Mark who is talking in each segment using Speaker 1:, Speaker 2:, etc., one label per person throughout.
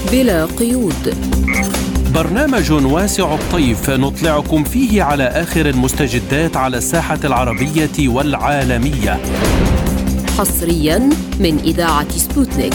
Speaker 1: بلا قيود،
Speaker 2: برنامج واسع الطيف نطلعكم فيه على آخر المستجدات على الساحة العربية والعالمية،
Speaker 1: حصريا من إذاعة سبوتنيك.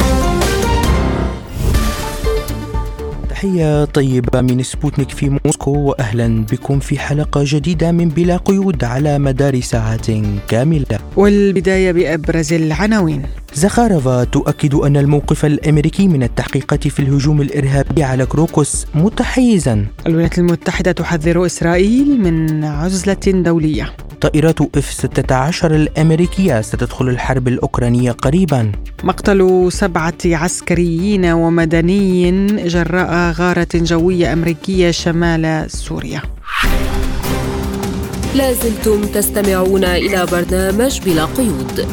Speaker 3: تحية طيبة من سبوتنيك في موسكو، وأهلا بكم في حلقة جديدة من بلا قيود على مدار ساعات كاملة.
Speaker 4: والبداية بأبرز العناوين.
Speaker 3: زخارفا تؤكد أن الموقف الأمريكي من التحقيقات في الهجوم الإرهابي على كروكوس متحيزا.
Speaker 4: الولايات المتحدة تحذر إسرائيل من عزلة دولية.
Speaker 3: طائرات F-16 الأمريكية ستدخل الحرب الأوكرانية قريبا.
Speaker 4: مقتل 7 عسكريين ومدني جراء غارة جوية أمريكية شمال سوريا.
Speaker 1: لازلتم تستمعون إلى برنامج بلا قيود.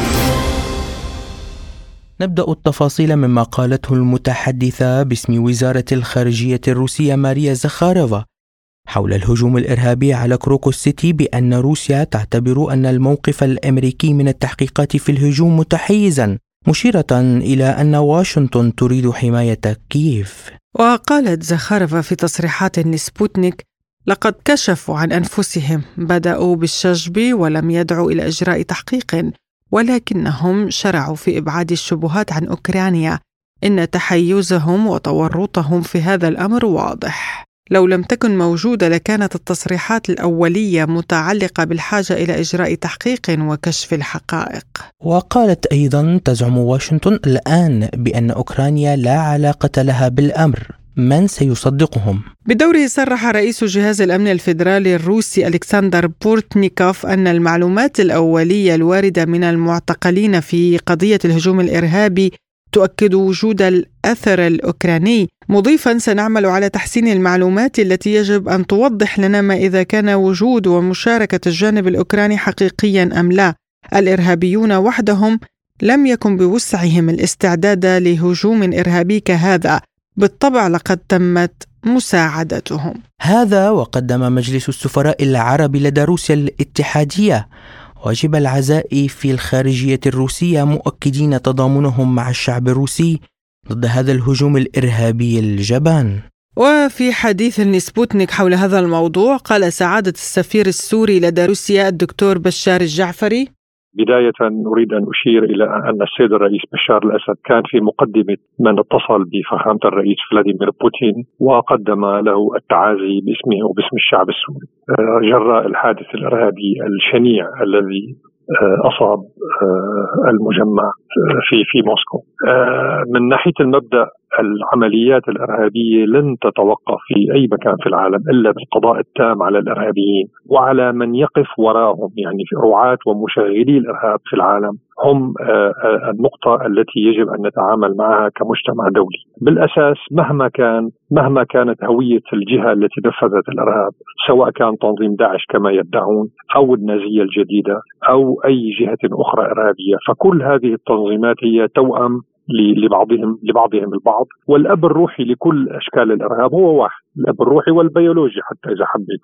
Speaker 3: نبدأ التفاصيل مما قالته المتحدثة باسم وزارة الخارجية الروسية ماريا زخارفا حول الهجوم الإرهابي على كروكوس سيتي، بأن روسيا تعتبر أن الموقف الأمريكي من التحقيقات في الهجوم متحيزا، مشيرة إلى أن واشنطن تريد حماية كييف.
Speaker 4: وقالت زخارفا في تصريحات لسبوتنيك: لقد كشفوا عن أنفسهم، بدأوا بالشجب ولم يدعوا إلى إجراء تحقيق، ولكنهم شرعوا في إبعاد الشبهات عن أوكرانيا. إن تحيزهم وتورطهم في هذا الأمر واضح. لو لم تكن موجودة لكانت التصريحات الأولية متعلقة بالحاجة إلى إجراء تحقيق وكشف الحقائق.
Speaker 3: وقالت أيضا: تزعم واشنطن الآن بأن أوكرانيا لا علاقة لها بالأمر، من سيصدقهم؟
Speaker 4: بدوره صرح رئيس جهاز الأمن الفيدرالي الروسي ألكسندر بورتنيكوف أن المعلومات الأولية الواردة من المعتقلين في قضية الهجوم الإرهابي تؤكد وجود الأثر الأوكراني، مضيفاً: سنعمل على تحسين المعلومات التي يجب أن توضح لنا ما إذا كان وجود ومشاركة الجانب الأوكراني حقيقياً أم لا. الإرهابيون وحدهم لم يكن بوسعهم الاستعداد لهجوم إرهابي كهذا، بالطبع لقد تمت مساعدتهم.
Speaker 3: هذا وقدم مجلس السفراء العربي لدى روسيا الاتحادية واجب العزاء في الخارجية الروسية، مؤكدين تضامنهم مع الشعب الروسي ضد هذا الهجوم الإرهابي الجبان.
Speaker 4: وفي حديث لسبوتنيك حول هذا الموضوع، قال سعادة السفير السوري لدى روسيا الدكتور بشار الجعفري:
Speaker 5: بداية أريد أن أشير إلى أن السيد الرئيس بشار الأسد كان في مقدمة من اتصل بفخامة الرئيس فلاديمير بوتين وقدم له التعازي باسمه وباسم الشعب السوري جراء الحادث الإرهابي الشنيع الذي أصاب المجمع في موسكو. من ناحية المبدأ، العمليات الإرهابية لن تتوقف في أي مكان في العالم إلا بالقضاء التام على الإرهابيين وعلى من يقف وراءهم، يعني في رعاة ومشغلي الإرهاب في العالم هم النقطة التي يجب أن نتعامل معها كمجتمع دولي. بالأساس مهما كانت هوية الجهة التي نفذت الإرهاب، سواء كان تنظيم داعش كما يدعون أو النازية الجديدة أو أي جهة أخرى إرهابية، فكل هذه التنظيمات هي توأم لبعضهم البعض، والأب الروحي لكل أشكال الإرهاب هو واحد، الأب الروحي والبيولوجي حتى إذا حبيت.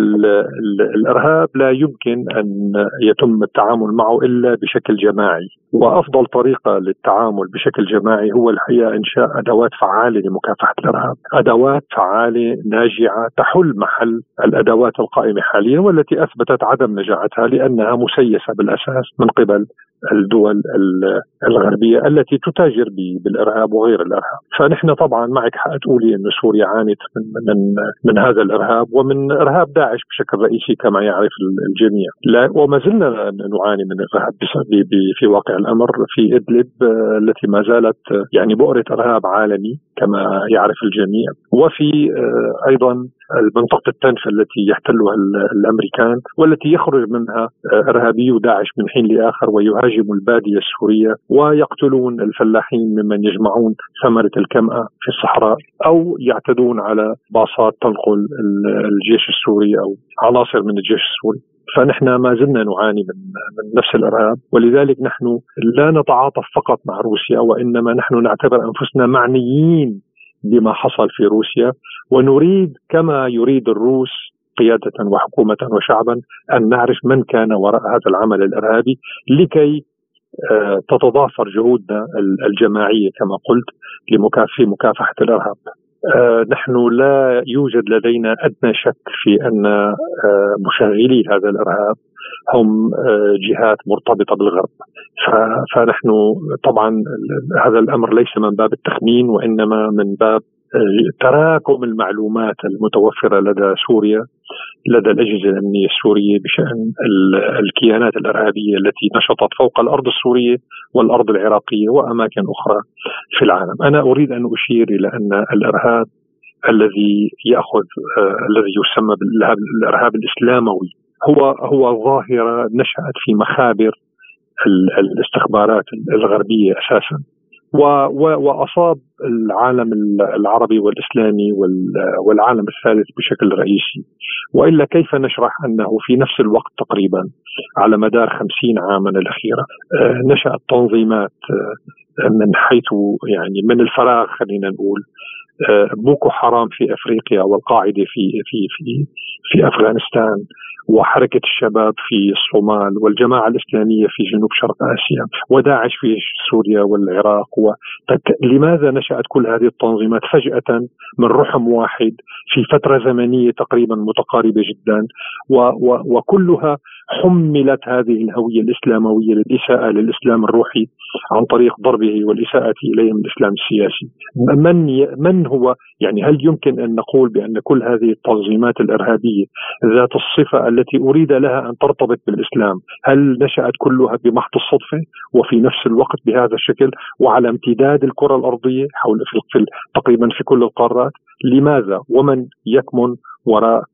Speaker 5: الإرهاب لا يمكن أن يتم التعامل معه إلا بشكل جماعي، وأفضل طريقة للتعامل بشكل جماعي هو الحقيقة إنشاء أدوات فعالة لمكافحة الإرهاب، أدوات فعالة ناجعة تحل محل الأدوات القائمة حاليا والتي أثبتت عدم نجاعتها لأنها مسيسة بالأساس من قبل الدول الغربية التي تتاجر بالإرهاب وغير الإرهاب. فنحن طبعا معك حق تقولي أن سوريا عانت من هذا الإرهاب ومن إرهاب داعش بشكل رئيسي كما يعرف الجميع، وما زلنا نعاني من الإرهاب في واقع الأمر في إدلب التي ما زالت يعني بؤرة إرهاب عالمي كما يعرف الجميع، وفي أيضا منطقة التنف التي يحتلها الأمريكان والتي يخرج منها إرهابي داعش من حين لآخر ويهاجموا البادية السورية ويقتلون الفلاحين ممن يجمعون ثمرة الكمأة في الصحراء أو يعتدون على باصات تنقل الجيش السوري أو عناصر من الجيش السوري. فنحن ما زلنا نعاني من نفس الإرهاب، ولذلك نحن لا نتعاطف فقط مع روسيا، وإنما نحن نعتبر أنفسنا معنيين بما حصل في روسيا، ونريد كما يريد الروس قيادة وحكومة وشعبا أن نعرف من كان وراء هذا العمل الإرهابي لكي تتضافر جهودنا الجماعية كما قلت في مكافحة الإرهاب. نحن لا يوجد لدينا أدنى شك في أن مشغلي هذا الإرهاب هم جهات مرتبطة بالغرب. فنحن طبعا هذا الأمر ليس من باب التخمين، وإنما من باب تراكم المعلومات المتوفرة لدى سوريا، لدى الأجهزة الأمنية السورية بشأن الكيانات الإرهابية التي نشطت فوق الأرض السورية والأرض العراقية وأماكن أخرى في العالم. أنا أريد أن أشير إلى أن الإرهاب الذي يسمى بالإرهاب الإسلاموي هو ظاهرة نشأت في مخابر الاستخبارات الغربية أساسا، وأصاب العالم العربي والإسلامي والعالم الثالث بشكل رئيسي. وإلا كيف نشرح أنه في نفس الوقت تقريبا على مدار 50 عاما الأخيرة نشأت تنظيمات من حيث يعني من الفراغ، خلينا نقول بوكو حرام في أفريقيا، والقاعدة في أفغانستان، وحركة الشباب في الصومال، والجماعة الإسلامية في جنوب شرق آسيا، وداعش في سوريا والعراق. لماذا نشأت كل هذه التنظيمات فجأة من رحم واحد في فترة زمنية تقريبا متقاربة جدا، وكلها حملت هذه الهوية الإسلاموية للإساءة للإسلام الروحي عن طريق ضربه والإساءة إليه من الإسلام السياسي؟ من هو يعني هل يمكن أن نقول بأن كل هذه التنظيمات الإرهابية ذات الصفة التي أريد لها أن ترتبط بالإسلام هل نشأت كلها بمحض الصدفة وفي نفس الوقت بهذا الشكل وعلى امتداد الكرة الأرضية تقريبا في كل القارات؟ لماذا ومن يكمن وراء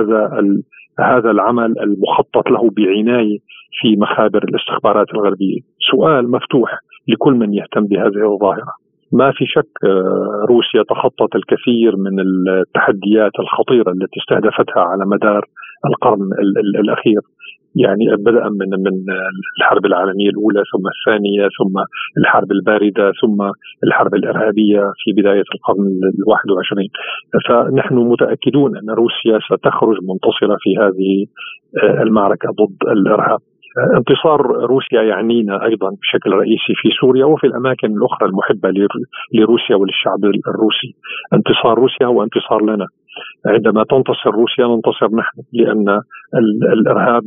Speaker 5: هذا العمل المخطط له بعناية في مخابر الاستخبارات الغربية؟ سؤال مفتوح لكل من يهتم بهذه الظاهرة. ما في شك روسيا تخطت الكثير من التحديات الخطيرة التي استهدفتها على مدار القرن الأخير، يعني بدءا من الحرب العالمية الأولى ثم الثانية ثم الحرب الباردة ثم الحرب الإرهابية في بداية القرن 21. فنحن متأكدون أن روسيا ستخرج منتصرة في هذه المعركة ضد الإرهاب. انتصار روسيا يعنينا أيضا بشكل رئيسي في سوريا وفي الأماكن الأخرى المحبة لروسيا وللشعب الروسي. انتصار روسيا هو انتصار لنا. عندما تنتصر روسيا ننتصر نحن، لأن الإرهاب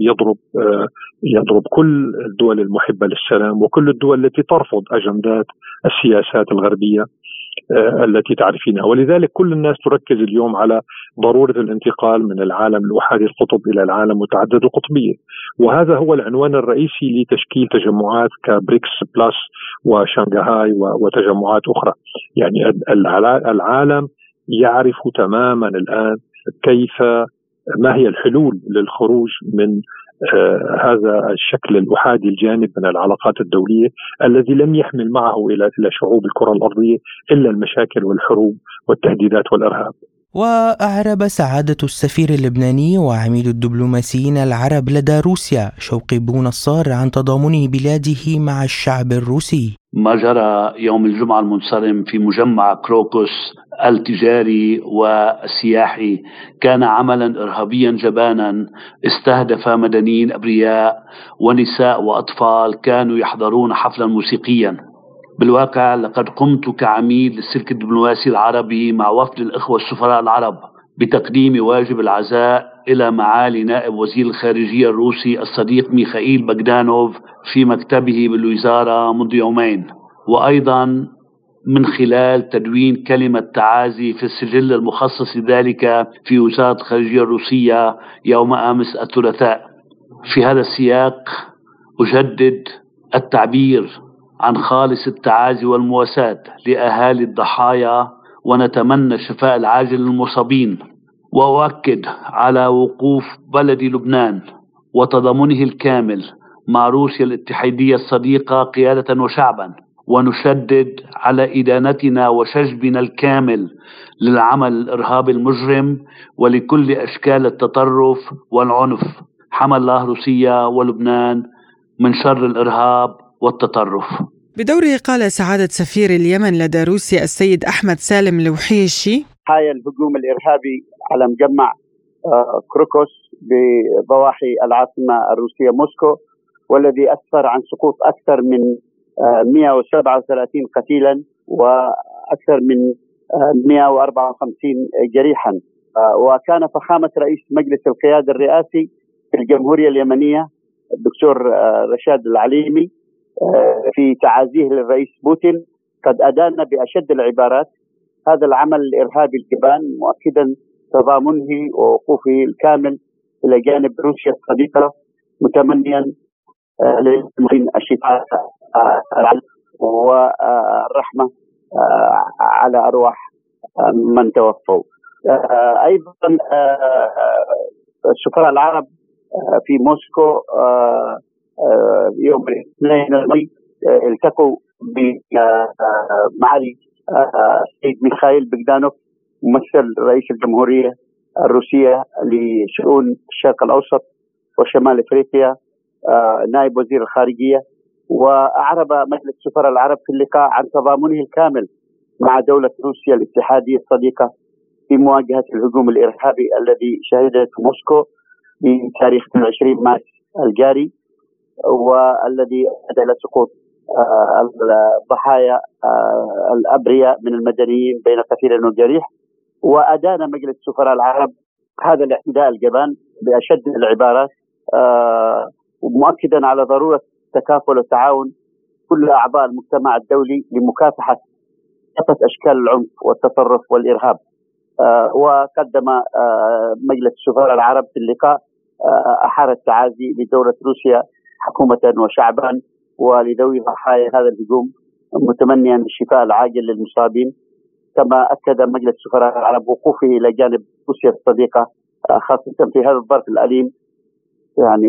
Speaker 5: يضرب كل الدول المحبة للسلام وكل الدول التي ترفض أجندات السياسات الغربية التي تعرفينها. ولذلك كل الناس تركز اليوم على ضرورة الانتقال من العالم الأحادي القطب إلى العالم متعدد القطبية، وهذا هو العنوان الرئيسي لتشكيل تجمعات كبريكس بلس وشنغهاي وتجمعات أخرى. يعني العالم يعرف تماما الآن ما هي الحلول للخروج من هذا الشكل الأحادي الجانب من العلاقات الدولية الذي لم يحمل معه إلى شعوب الكرة الأرضية إلا المشاكل والحروب والتهديدات والإرهاب.
Speaker 3: وأعرب سعادة السفير اللبناني وعميد الدبلوماسيين العرب لدى روسيا شوقي بونصار عن تضامن بلاده مع الشعب الروسي.
Speaker 6: ما جرى يوم الجمعة المنصرم في مجمع كروكوس التجاري والسياحي كان عملا إرهابيا جبانا استهدف مدنيين أبرياء ونساء وأطفال كانوا يحضرون حفلا موسيقيا. بالواقع لقد قمت كعميد للسلك الدبلوماسي العربي مع وفد الإخوة السفراء العرب بتقديم واجب العزاء إلى معالي نائب وزير الخارجية الروسي الصديق ميخائيل بغدانوف في مكتبه بالوزارة منذ يومين، وأيضا من خلال تدوين كلمة تعازي في السجل المخصص لذلك في وزارة الخارجية الروسية يوم أمس الثلاثاء. في هذا السياق أجدد التعبير عن خالص التعازي والمواساة لأهالي الضحايا ونتمنى الشفاء العاجل للمصابين، وأؤكد على وقوف بلد لبنان وتضامنه الكامل مع روسيا الاتحادية الصديقة قيادة وشعبا، ونشدد على إدانتنا وشجبنا الكامل للعمل الإرهابي المجرم ولكل أشكال التطرف والعنف. حمى الله روسيا ولبنان من شر الإرهاب والتطرف.
Speaker 4: بدوره قال سعادة سفير اليمن لدى روسيا السيد أحمد سالم الوحيشي:
Speaker 7: حال الهجوم الإرهابي على مجمع كروكوس بضواحي العاصمة الروسية موسكو والذي أسفر عن سقوط أكثر من 137 قتيلا وأكثر من 154 جريحا. وكان فخامة رئيس مجلس القيادة الرئاسي في الجمهورية اليمنية الدكتور رشاد العليمي في تعازيه للرئيس بوتين قد أدان بأشد العبارات هذا العمل الإرهابي الجبان، مؤكدا تضامنه ووقوفه الكامل إلى جانب روسيا الصديقة، متمنيا للمسلمين الشفاء والرحمة على أرواح من توفوا. أيضا السفراء العرب في موسكو يوم الاثنين الماضي التقوا بمعالي السيد ميخائيل بogdanov ممثل رئيس الجمهورية الروسية لشؤون الشرق الأوسط وشمال أفريقيا نائب وزير الخارجية، وأعرب مجلس السفراء العرب في اللقاء عن تضامنه الكامل مع دولة روسيا الاتحادية الصديقة في مواجهة الهجوم الإرهابي الذي شهدته موسكو بتاريخ 20 مارس الجاري، والذي أدى إلى سقوط الضحايا الأبرياء من المدنيين بين قتيل وجريح. وأدان مجلس السفراء العرب هذا الاعتداء الجبان بأشد العبارات، مؤكدا على ضرورة تكافل وتعاون كل أعضاء المجتمع الدولي لمكافحة كافة أشكال العنف والتطرف والإرهاب. وقدم مجلس السفراء العرب في اللقاء أحار التعازي لدولة روسيا حكومة وشعبا ولذوي ضحايا هذا الهجوم، متمنيا الشفاء العاجل للمصابين. كما أكد مجلس السفراء العرب وقوفه إلى جانب روسيا الصديقة خاصة في هذا الظرف الأليم، يعني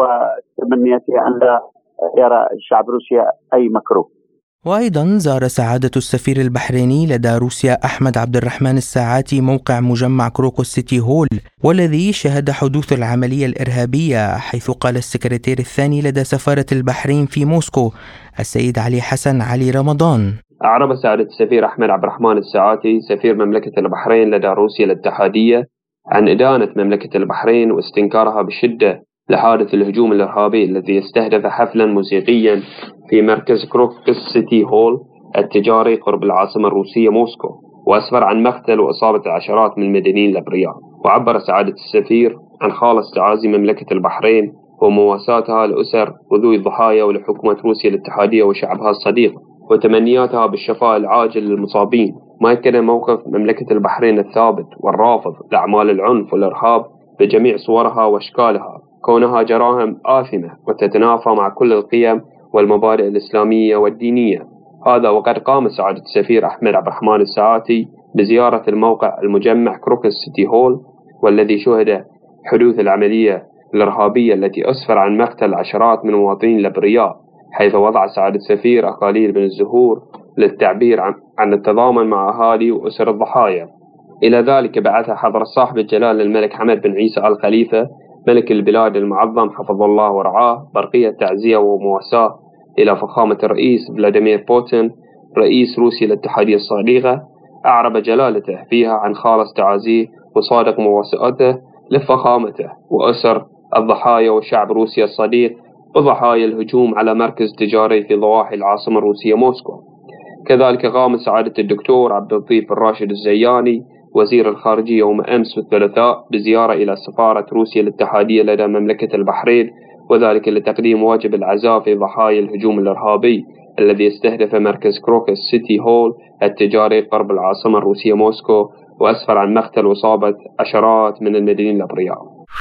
Speaker 7: وتمنيته أن لا يرى شعب روسيا أي مكروه.
Speaker 3: وأيضا زار سعادة السفير البحريني لدى روسيا أحمد عبد الرحمن الساعاتي موقع مجمع كروكوس سيتي هول، والذي شهد حدوث العملية الإرهابية، حيث قال السكرتير الثاني لدى سفارة البحرين في موسكو السيد علي حسن علي رمضان.
Speaker 8: أعرب سعادة السفير أحمد عبد الرحمن الساعاتي سفير مملكة البحرين لدى روسيا الاتحادية عن إدانة مملكة البحرين واستنكارها بشدة لحادث الهجوم الإرهابي الذي استهدف حفلا موسيقيا في مركز كروكوس سيتي هول التجاري قرب العاصمة الروسية موسكو، وأسفر عن مقتل وإصابة العشرات من المدنيين الأبرياء. وعبر سعادة السفير عن خالص تعازي مملكة البحرين ومواساتها لأسر وذوي الضحايا ولحكومة روسيا الاتحادية وشعبها الصديق، وتمنياتها بالشفاء العاجل للمصابين. ما كان موقف مملكة البحرين الثابت والرافض لأعمال العنف والإرهاب بجميع صورها وأشكالها، كونها جرائم آثمة وتتنافى مع كل القيم والمبادئ الإسلامية والدينية. هذا وقد قام سعادة السفير أحمد عبد الرحمن الساعاتي بزيارة الموقع المجمع كروكوس سيتي هول، والذي شهد حدوث العملية الإرهابية التي أسفر عن مقتل عشرات من المواطنين الأبرياء، حيث وضع سعادة السفير أقاليل من الزهور للتعبير عن التضامن مع أهالي وأسر الضحايا. إلى ذلك بعث حضرة صاحب الجلالة الملك حمد بن عيسى آل خليفة ملك البلاد المعظم حفظ الله ورعاه برقية تعزية ومواساة إلى فخامة الرئيس فلاديمير بوتين رئيس روسيا الاتحادية الصديقة، أعرب جلالته فيها عن خالص تعازيه وصادق مواساته لفخامته وأسر الضحايا وشعب روسيا الصديق وضحايا الهجوم على مركز تجاري في ضواحي العاصمة الروسية موسكو. كذلك قام سعادة الدكتور عبد اللطيف الراشد الزياني وزير الخارجية يوم أمس الثلاثاء بزيارة إلى سفارة روسيا الاتحادية لدى مملكة البحرين، وذلك لتقديم واجب العزاء في ضحايا الهجوم الإرهابي الذي استهدف مركز كروكوس سيتي هول التجاري قرب العاصمة الروسية موسكو، وأسفر عن مقتل وإصابة عشرات من المدنيين الأبرياء.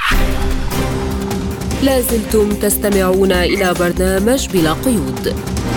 Speaker 1: لازلتم تستمعون إلى برنامج بلا قيود.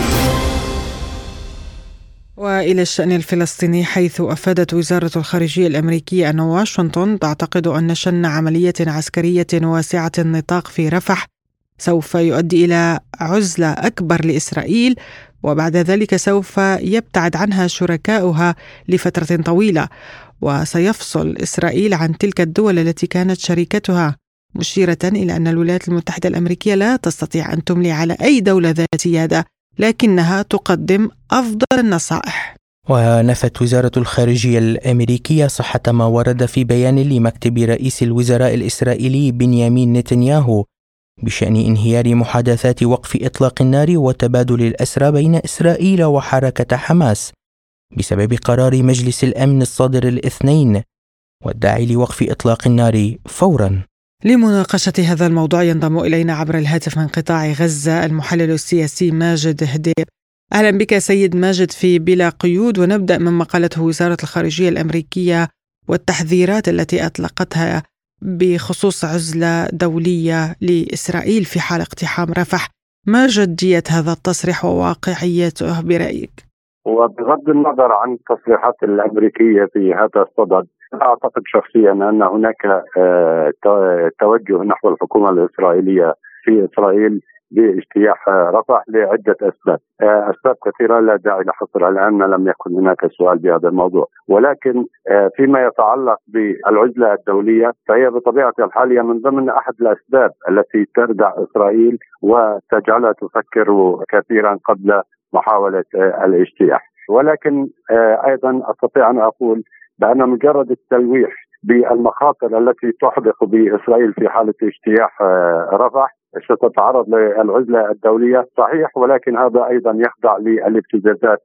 Speaker 4: وإلى الشأن الفلسطيني، حيث أفادت وزارة الخارجية الأمريكية أن واشنطن تعتقد أن شن عملية عسكرية واسعة النطاق في رفح سوف يؤدي إلى عزلة أكبر لإسرائيل، وبعد ذلك سوف يبتعد عنها شركاؤها لفترة طويلة، وسيفصل إسرائيل عن تلك الدول التي كانت شريكتها، مشيرة إلى أن الولايات المتحدة الأمريكية لا تستطيع أن تملي على أي دولة ذات سيادة، لكنها تقدم أفضل النصائح.
Speaker 3: ونفت وزارة الخارجية الأمريكية صحة ما ورد في بيان لمكتب رئيس الوزراء الإسرائيلي بنيامين نتنياهو بشأن انهيار محادثات وقف إطلاق النار وتبادل الأسرى بين إسرائيل وحركة حماس بسبب قرار مجلس الأمن الصادر الاثنين والداعي لوقف إطلاق النار فوراً.
Speaker 4: لمناقشة هذا الموضوع ينضم إلينا عبر الهاتف من قطاع غزة المحلل السياسي ماجد هدير. أهلا بك سيد ماجد في بلا قيود، ونبدأ مما قالته وزارة الخارجية الأمريكية والتحذيرات التي أطلقتها بخصوص عزلة دولية لإسرائيل في حال اقتحام رفح. ما جدية هذا التصريح وواقعيته برأيك؟
Speaker 9: وبغض النظر عن التصريحات الأمريكية في هذا الصدد، أعتقد شخصيا أن هناك توجه نحو الحكومة الإسرائيلية في إسرائيل باجتياح رفح لعدة أسباب كثيرة لا داعي لحصرها الآن، لم يكن هناك سؤال بهذا الموضوع. ولكن فيما يتعلق بالعزلة الدولية فهي بطبيعة الحال من ضمن أحد الأسباب التي تردع إسرائيل وتجعلها تفكر كثيرا قبل محاولة الاجتياح. ولكن أيضا أستطيع أن أقول بأن مجرد التلويح بالمخاطر التي تحدق بإسرائيل في حالة اجتياح رفح ستتعرض للعزلة الدولية صحيح، ولكن هذا أيضا يخضع للابتزازات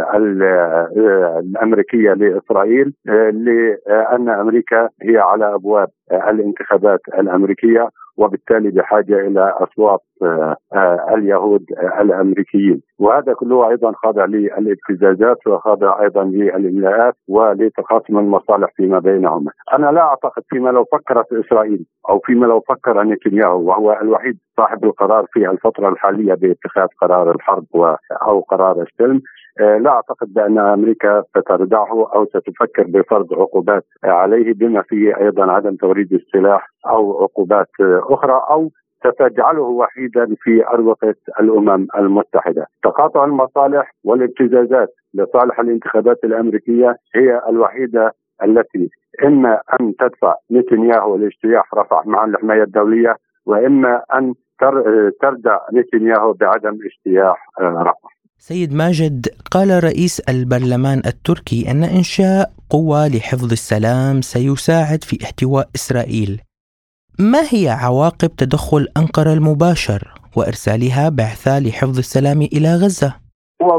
Speaker 9: الأمريكية لإسرائيل، لأن أمريكا هي على أبواب الانتخابات الأمريكية وبالتالي بحاجة إلى أصوات اليهود الأمريكيين، وهذا كله أيضا خاضع للابتزازات وخاضع أيضا للإملاءات ولتخاصم المصالح فيما بينهما. أنا لا أعتقد فيما لو فكرت إسرائيل أو فيما لو فكر نتنياهو وهو الوحيد صاحب القرار في الفترة الحالية باتخاذ قرار الحرب أو قرار السلم، لا أعتقد بأن أمريكا ستردعه أو ستفكر بفرض عقوبات عليه بما فيه أيضا عدم توريد السلاح أو عقوبات أخرى، أو ستجعله وحيدا في أروقة الأمم المتحدة. تقاطع المصالح والابتزازات لصالح الانتخابات الأمريكية هي الوحيدة التي إما أن تدفع نتنياهو لاجتياح رفح مع الحماية الدولية، وإما أن تردع نتنياهو بعدم اجتياح رفح.
Speaker 3: سيد ماجد، قال رئيس البرلمان التركي أن إنشاء قوة لحفظ السلام سيساعد في احتواء إسرائيل. ما هي عواقب تدخل أنقرة المباشر وإرسالها بعثة لحفظ السلام إلى غزة؟
Speaker 9: هو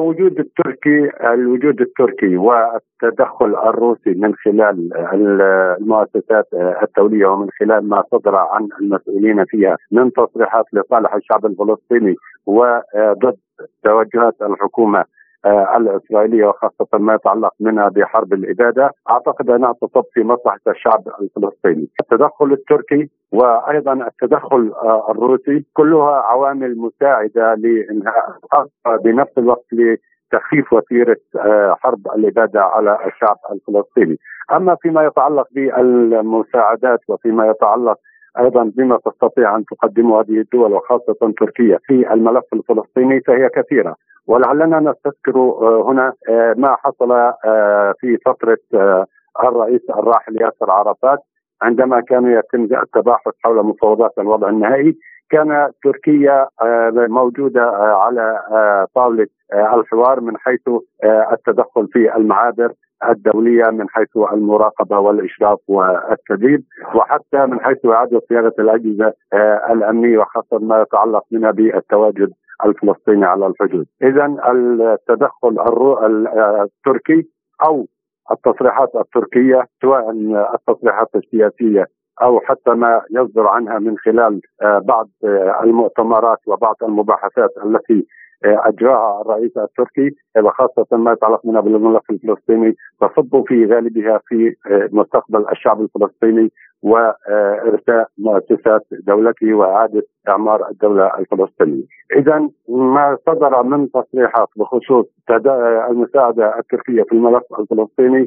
Speaker 9: الوجود التركي والتدخل الروسي من خلال المؤسسات الدولية ومن خلال ما صدر عن المسؤولين فيها من تصريحات لصالح الشعب الفلسطيني وضد توجهات الحكومة الإسرائيلية وخاصة ما يتعلق منها بحرب الإبادة، أعتقد أنها تصب في مصلحة الشعب الفلسطيني. التدخل التركي وأيضا التدخل الروسي كلها عوامل مساعدة لإنهاء بنفس الوقت لتخفيف وتيرة حرب الإبادة على الشعب الفلسطيني. أما فيما يتعلق بالمساعدات وفيما يتعلق أيضا بما تستطيع أن تقدمه هذه الدول وخاصة تركيا في الملف الفلسطيني فهي كثيرة، ولعلنا نستذكر هنا ما حصل في فترة الرئيس الراحل ياسر عرفات عندما كان يتم التباحث حول مفاوضات الوضع النهائي. كان تركيا موجودة على طاولة الحوار من حيث التدخل في المعابر الدولية، من حيث المراقبة والإشراف والتدريب، وحتى من حيث إعادة صياغة الأجهزة الأمنية وخاصة ما يتعلق منها بالتواجد الفلسطيني على الحدود. إذن التدخل التركي أو التصريحات التركية سواء التصريحات السياسية أو حتى ما يصدر عنها من خلال بعض المؤتمرات وبعض المباحثات التي أجراها الرئيس التركي وخاصة ما يتعلق منها بالملف الفلسطيني تصب في غالبها في مستقبل الشعب الفلسطيني وإرساء مؤسسات دولته وإعادة إعمار الدولة الفلسطينية. إذن ما صدر من تصريحات بخصوص المساعدة التركية في الملف الفلسطيني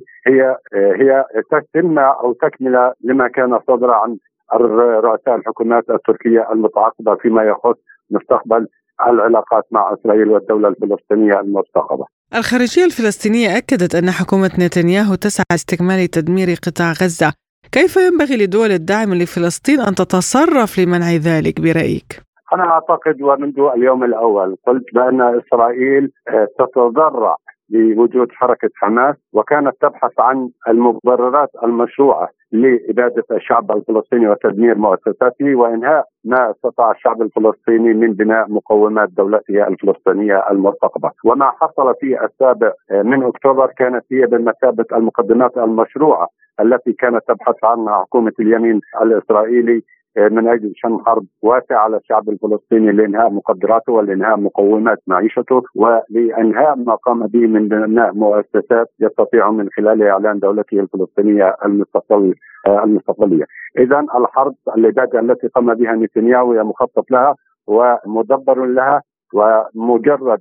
Speaker 9: هي تتمة أو تكملة لما كان صدر عن رؤساء الحكومات التركية المتعاقبة فيما يخص مستقبل العلاقات مع إسرائيل والدولة الفلسطينية المرتقبة.
Speaker 4: الخارجية الفلسطينية أكدت أن حكومة نتنياهو تسعى لاستكمال تدمير قطاع غزة. كيف ينبغي لدول الدعم لفلسطين أن تتصرف لمنع ذلك برأيك؟
Speaker 9: أنا أعتقد ومنذ اليوم الأول قلت بأن إسرائيل تتضرع بوجود حركة حماس، وكانت تبحث عن المبررات المشروعة لإبادة الشعب الفلسطيني وتدمير مؤسساته وإنهاء ما استطاع الشعب الفلسطيني من بناء مقومات دولته الفلسطينية المرتقبة. وما حصل في السابع من أكتوبر كانت هي بمثابة المقدمات المشروعة التي كانت تبحث عنها حكومة اليمين الإسرائيلي من أجل شن حرب واسعة على الشعب الفلسطيني لإنهاء مقدراته ولإنهاء مقومات معيشته ولإنهاء ما قام به من بناء مؤسسات يستطيع من خلالها إعلان دولته الفلسطينية المستقبلية. إذن الحرب الإبادة التي قام بها نتنياهو هي مخطط لها ومدبر لها، ومجرد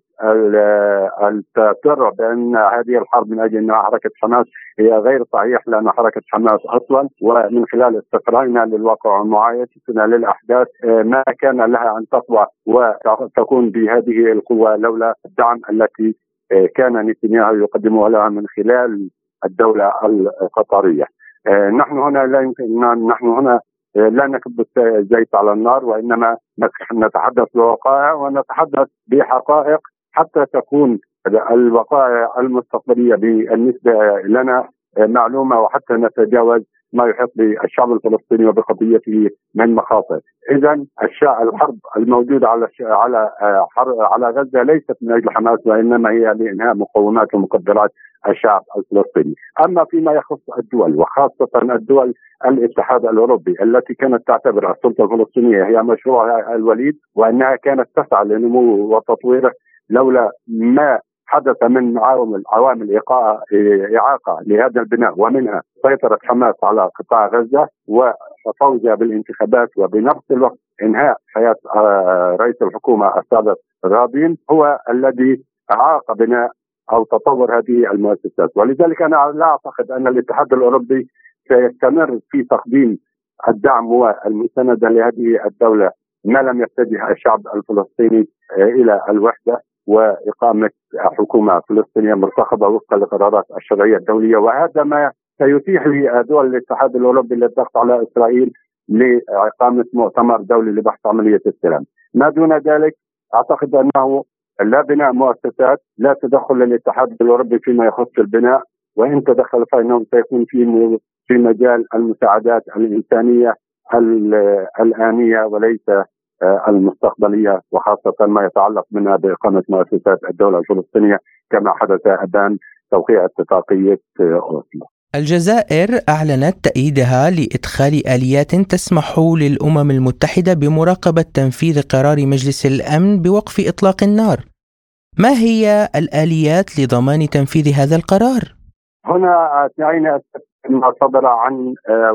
Speaker 9: التسرع بأن هذه الحرب من أجل أنها حركة حماس هي غير صحيح، لأن حركة حماس أصلا ومن خلال استقرائنا للواقع ومعايشتنا للأحداث ما كان لها أن تطوى وتكون بهذه القوة لولا الدعم التي كان نتنياهو يقدمه لها من خلال الدولة القطرية. نحن هنا لا نكب الزيت على النار، وإنما نتحدث بوقائع ونتحدث بحقائق حتى تكون الوقائع المستقبلية بالنسبة لنا معلومة، وحتى نتجاوز ما يحيط بالشعب الفلسطيني وبقضيته من مخاطر. إذن الحرب الموجودة على غزة ليست من أجل حماس، وإنما هي لإنهاء مقومات ومقدرات الشعب الفلسطيني. أما فيما يخص الدول وخاصة الدول الاتحاد الأوروبي التي كانت تعتبر السلطة الفلسطينية هي مشروعها الوليد، وأنها كانت تسعى لنمو وتطويره، لولا ما حدث من عوامل إعاقة لهذا البناء، ومنها سيطرة حماس على قطاع غزة وفوزها بالانتخابات وبنفس الوقت إنهاء حياة رئيس الحكومة السابق رابين، هو الذي أعاق بناء أو تطور هذه المؤسسات. ولذلك أنا لا أعتقد أن الاتحاد الأوروبي سيستمر في تقديم الدعم والمساندة لهذه الدولة ما لم يتجه الشعب الفلسطيني إلى الوحدة وإقامة حكومة فلسطينية مرتقبة وفقا لقرارات الشرعية الدولية. وهذا ما سيتيح لدول الاتحاد الأوروبي للضغط على إسرائيل لإقامة مؤتمر دولي لبحث عملية السلام. ما دون ذلك أعتقد أنه لا بناء مؤسسات، لا تدخل للاتحاد الأوروبي فيما يخص البناء، وإن تدخل فإنه سيكون في مجال المساعدات الإنسانية الآنية وليس المستقبلية، وخاصة ما يتعلق منها بإقامة مؤسسات الدولة الفلسطينية كما حدث أبان توقيع اتفاقية أوسلو.
Speaker 3: الجزائر أعلنت تأييدها لإدخال آليات تسمح للأمم المتحدة بمراقبة تنفيذ قرار مجلس الأمن بوقف إطلاق النار. ما هي الآليات لضمان تنفيذ هذا القرار؟
Speaker 9: هنا تعين ما صدر عن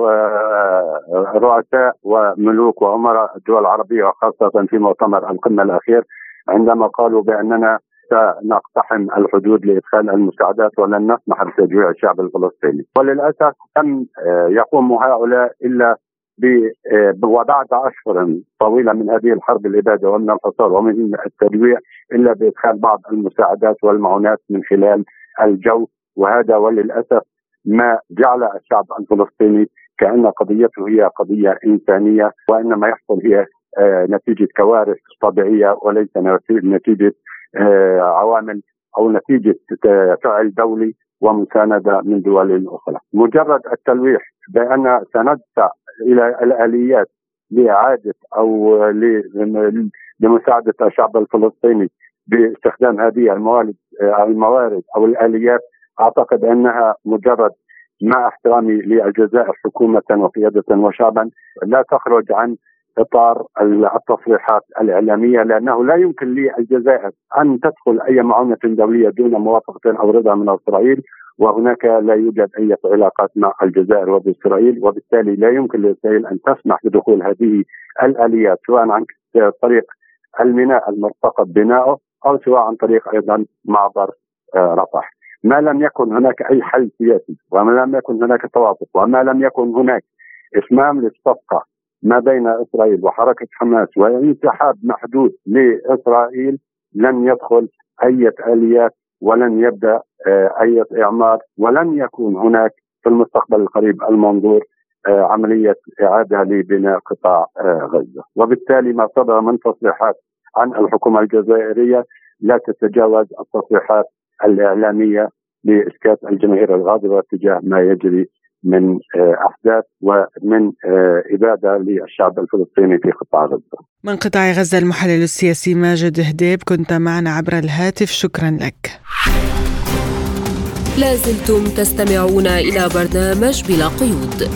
Speaker 9: رؤساء وملوك وأمراء الدول العربية، وخاصة في مؤتمر القمة الأخير عندما قالوا بأننا سنقتحم الحدود لإدخال المساعدات ولن نسمح بتجويع الشعب الفلسطيني. وللأسف لم يقوم هؤلاء إلا وبعد أشهر طويلة من هذه الحرب الإبادة ومن الحصار ومن التجويع إلا بإدخال بعض المساعدات والمعونات من خلال الجو. وهذا وللأسف ما جعل الشعب الفلسطيني كأن قضيته هي قضية إنسانية، وإنما يحصل هي نتيجة كوارث طبيعية وليس نتيجة عوامل أو نتيجة فعل دولي ومساندة من دول أخرى. مجرد التلويح بأن سندفع إلى الآليات لإعادة أو لمساعدة الشعب الفلسطيني باستخدام هذه الموارد أو الآليات، أعتقد أنها مجرد، مع احترامي للجزائر حكومة وقيادة وشعبا، لا تخرج عن إطار التصريحات الإعلامية، لأنه لا يمكن للجزائر أن تدخل أي معونة دولية دون موافقة أو رضا من إسرائيل، وهناك لا يوجد أي علاقات مع الجزائر وبإسرائيل، وبالتالي لا يمكن لإسرائيل أن تسمح بدخول هذه الآليات سواء عن طريق الميناء المرتقب بناؤه أو سواء عن طريق أيضا معبر رفح. ما لم يكن هناك أي حل سياسي، وما لم يكن هناك توافق، وما لم يكن هناك إتمام للصفقة ما بين إسرائيل وحركة حماس وانسحاب محدود لإسرائيل، لن يدخل أي آليات ولن يبدأ أي إعمار، ولن يكون هناك في المستقبل القريب المنظور عملية إعادة لبناء قطاع غزة. وبالتالي ما صدر من تصريحات عن الحكومة الجزائرية لا تتجاوز التصريحات الإعلامية لإسكات الجماهير الغاضبة تجاه ما يجري من أحداث ومن إبادة للشعب الفلسطيني في قطاع غزة.
Speaker 4: من قطاع غزة المحلل السياسي ماجد هديب كنت معنا عبر الهاتف، شكرا لك.
Speaker 1: لازلتم تستمعون إلى برنامج بلا قيود.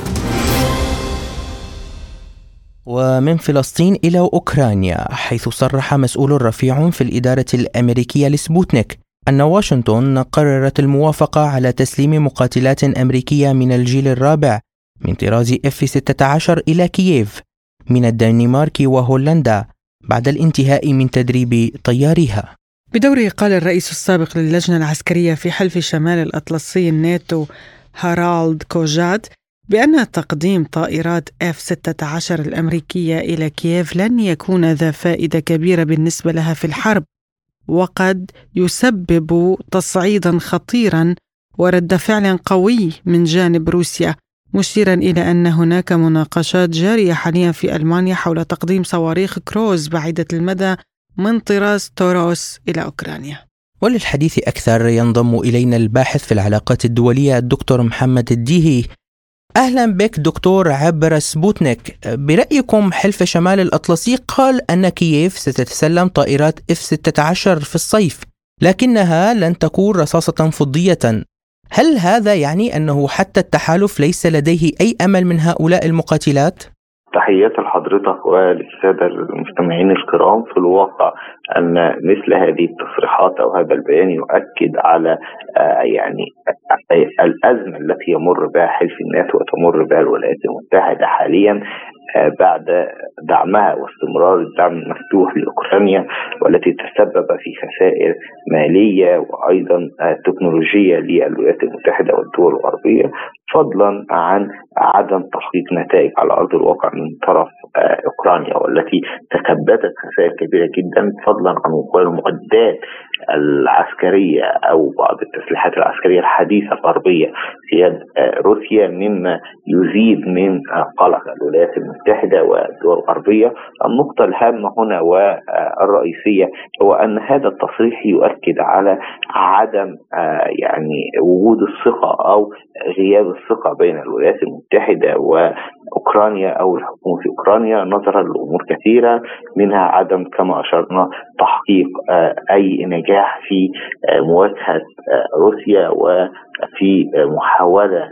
Speaker 3: ومن فلسطين إلى أوكرانيا، حيث صرح مسؤول رفيع في الإدارة الأمريكية لسبوتنيك أن واشنطن قررت الموافقة على تسليم مقاتلات أمريكية من الجيل الرابع من طراز F-16 إلى كييف من الدنمارك وهولندا بعد الانتهاء من تدريب طيارها.
Speaker 4: بدوره قال الرئيس السابق للجنة العسكرية في حلف شمال الأطلسي الناتو هارالد كوجات بأن تقديم طائرات F-16 الأمريكية إلى كييف لن يكون ذا فائدة كبيرة بالنسبة لها في الحرب، وقد يسبب تصعيدا خطيرا ورد فعل قوي من جانب روسيا، مشيرا إلى أن هناك مناقشات جارية حاليا في ألمانيا حول تقديم صواريخ كروز بعيدة المدى من طراز توروس إلى أوكرانيا.
Speaker 3: وللحديث أكثر ينضم إلينا الباحث في العلاقات الدولية الدكتور محمد الديهي. أهلا بك دكتور عبر سبوتنيك. برأيكم حلف شمال الأطلسي قال أن كييف ستتسلم طائرات F-16 في الصيف، لكنها لن تكون رصاصة فضية. هل هذا يعني أنه حتى التحالف ليس لديه أي أمل من هؤلاء المقاتلات؟
Speaker 10: تحياتي لحضرتك وللسادة المستمعين الكرام. في الواقع أن مثل هذه التصريحات أو هذا البيان يؤكد على الأزمة التي يمر بها حلف الناتو وتمر بها الولايات المتحدة حاليا بعد دعمها واستمرار الدعم المفتوح لأوكرانيا، والتي تسبب في خسائر مالية وأيضا تكنولوجية للولايات المتحدة والدول الغربية، فضلا عن عدم تحقيق نتائج على أرض الواقع من طرف أوكرانيا، والتي تكبدت خسائر كبيرة جدا، فضلا عن وقوع المعدات العسكرية أو بعض التسليحات العسكرية الحديثة الغربية في يد روسيا، مما يزيد من قلق الولايات المتحدة والدول الغربية. النقطة الهامة هنا والرئيسية هو أن هذا التصريح يؤكد على عدم وجود الثقة أو غياب الثقة بين الولايات المتحدة وأوكرانيا أو الحكومة في أوكرانيا، نظرا لأمور كثيرة منها عدم كما أشرنا تحقيق أي نجاح في مواجهة روسيا وفي محاولة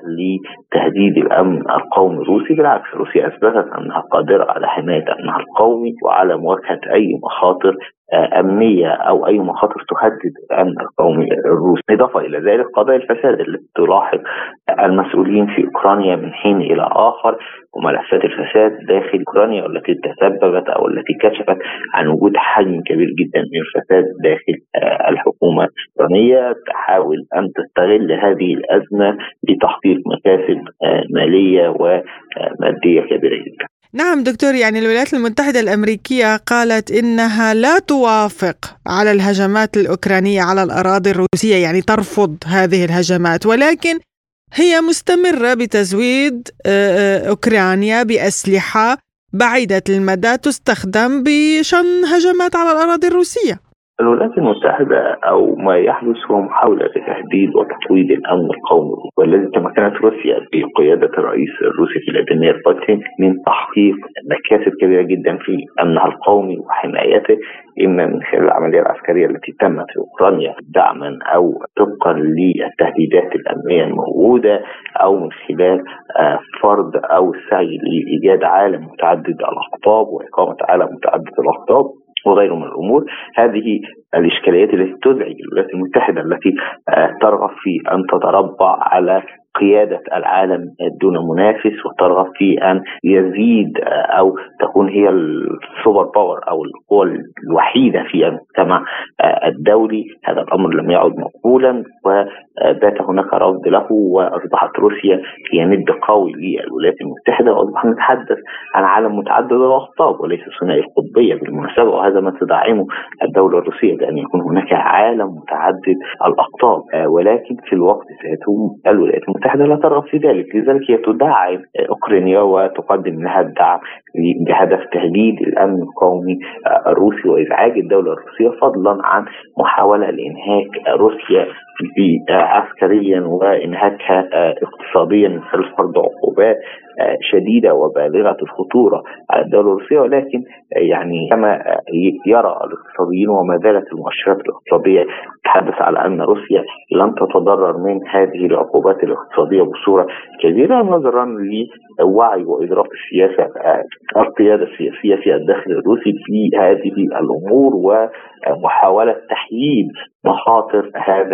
Speaker 10: لتهديد الأمن القومي الروسي. بالعكس، روسيا أثبتت أنها قادرة على حماية أمنها القومي وعلى مواجهة أي مخاطر أمنية أو أي مخاطر تهدد الأمن القومي الروسي. إضافة إلى ذلك قضايا الفساد التي تلاحق المسؤولين في أوكرانيا من حين إلى آخر وملفات الفساد داخل أوكرانيا، والتي تسببت أو التي كشفت عن وجود حجم كبير جدا من الفساد داخل الحكومة الأوكرانية، تحاول أن تستغل هذه الأزمة لتحقيق مكاسب مالية ومادية كبيرة جدا.
Speaker 4: نعم دكتور، الولايات المتحدة الأمريكية قالت إنها لا توافق على الهجمات الأوكرانية على الأراضي الروسية، ترفض هذه الهجمات، ولكن هي مستمرة بتزويد أوكرانيا بأسلحة بعيدة المدى تستخدم بشن هجمات على الأراضي الروسية.
Speaker 10: الولايات المتحدة أو ما يحدث هو محاولة لتهديد وتقويض الأمن القومي، والذي تمكنت روسيا بقيادة الرئيس الروسي فلاديمير بوتين من تحقيق مكاسب كبيرة جدا في أمنها القومي وحمايته، إما من خلال العملية العسكرية التي تمت في أوكرانيا دعما أو طبقا للتهديدات الأمنية الموجودة، أو من خلال فرض أو السعي لإيجاد عالم متعدد الأقطاب وإقامة عالم متعدد الأقطاب وغيره من الأمور. هذه الإشكاليات التي تزعج الولايات المتحدة، التي ترغب في أن تتربع على قيادة العالم دون منافس، وترغب في أن يزيد أو تكون هي السوبر باور أو القوة الوحيدة في المجتمع الدولي. هذا الأمر لم يعد مقبولا وبات هناك رفض له، وأصبحت روسيا هي ند قوي للولايات المتحدة، وأصبح نتحدث عن عالم متعدد الأقطاب وليس ثنائي القطبية بالمناسبة، وهذا ما تدعمه الدولة الروسية بأن يكون هناك عالم متعدد الأقطاب. ولكن في الوقت ذاته الولايات المتحدة المتحدة لا ترغب في ذلك، لذلك هي تدعم أوكرانيا وتقدم لها الدعم بهدف تهديد الأمن القومي الروسي وإزعاج الدولة الروسية، فضلا عن محاولة لإنهاك روسيا عسكريا وإنهاكها اقتصاديا من خلال فرض عقوبات شديدة وبالغة الخطورة على الدولة الروسية. ولكن يعني كما يرى الاقتصاديين وما زالت المؤشرات الاقتصادية تتحدث على أن روسيا لن تتضرر من هذه العقوبات الاقتصادية بصورة كبيرة، نظرا لوعي وإدراك القيادة السياسية في الداخل الروسي في هذه الأمور ومحاولة تحييد مخاطر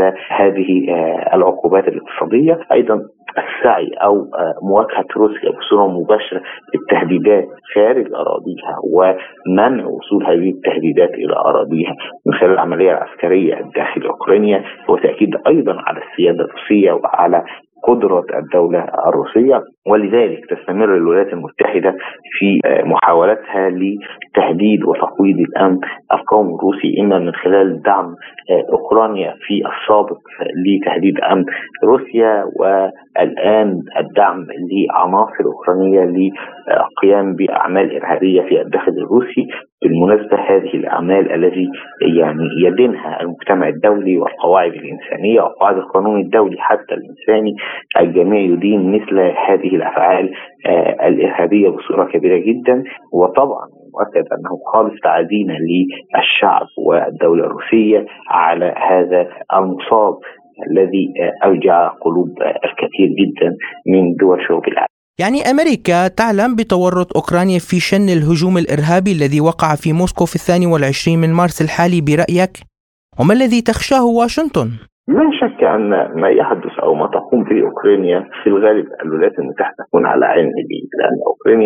Speaker 10: هذه العقوبات الاقتصادية. أيضا السعي أو مواجهة روسيا بصورة مباشرة بالتهديدات خارج أراضيها ومنع وصول هذه التهديدات إلى أراضيها من خلال العملية العسكرية داخل أوكرانيا هو تأكيد أيضا على السيادة الروسية وعلى قدرة الدولة الروسية. ولذلك تستمر الولايات المتحدة في محاولتها لتهديد وتقويض الأمن القومي الروسي، إما من خلال دعم أوكرانيا في السابق لتهديد أمن روسيا، والآن الدعم لعناصر أوكرانية للقيام بأعمال إرهابية في الداخل الروسي. بالمناسبة هذه الأعمال التي يعني يدينها المجتمع الدولي والقواعد الإنسانية وقواعد القانون الدولي حتى الإنساني، الجميع يدين مثل هذه الأفعال الإرهابية بصورة كبيرة جدا. وطبعا مؤكد أنه خالص تعزينا للشعب والدولة الروسية على هذا المصاب الذي أوجع قلوب الكثير جدا من دول شعوب العالم.
Speaker 3: يعني أمريكا تعلم بتورط أوكرانيا في شن الهجوم الإرهابي الذي وقع في موسكو في 22 من مارس الحالي برأيك؟ وما الذي تخشاه واشنطن؟
Speaker 10: لا شك أن ما يحدث أو ما تقوم به أوكرانيا في الغالب الولايات المتحدة تكون على علم به، لأن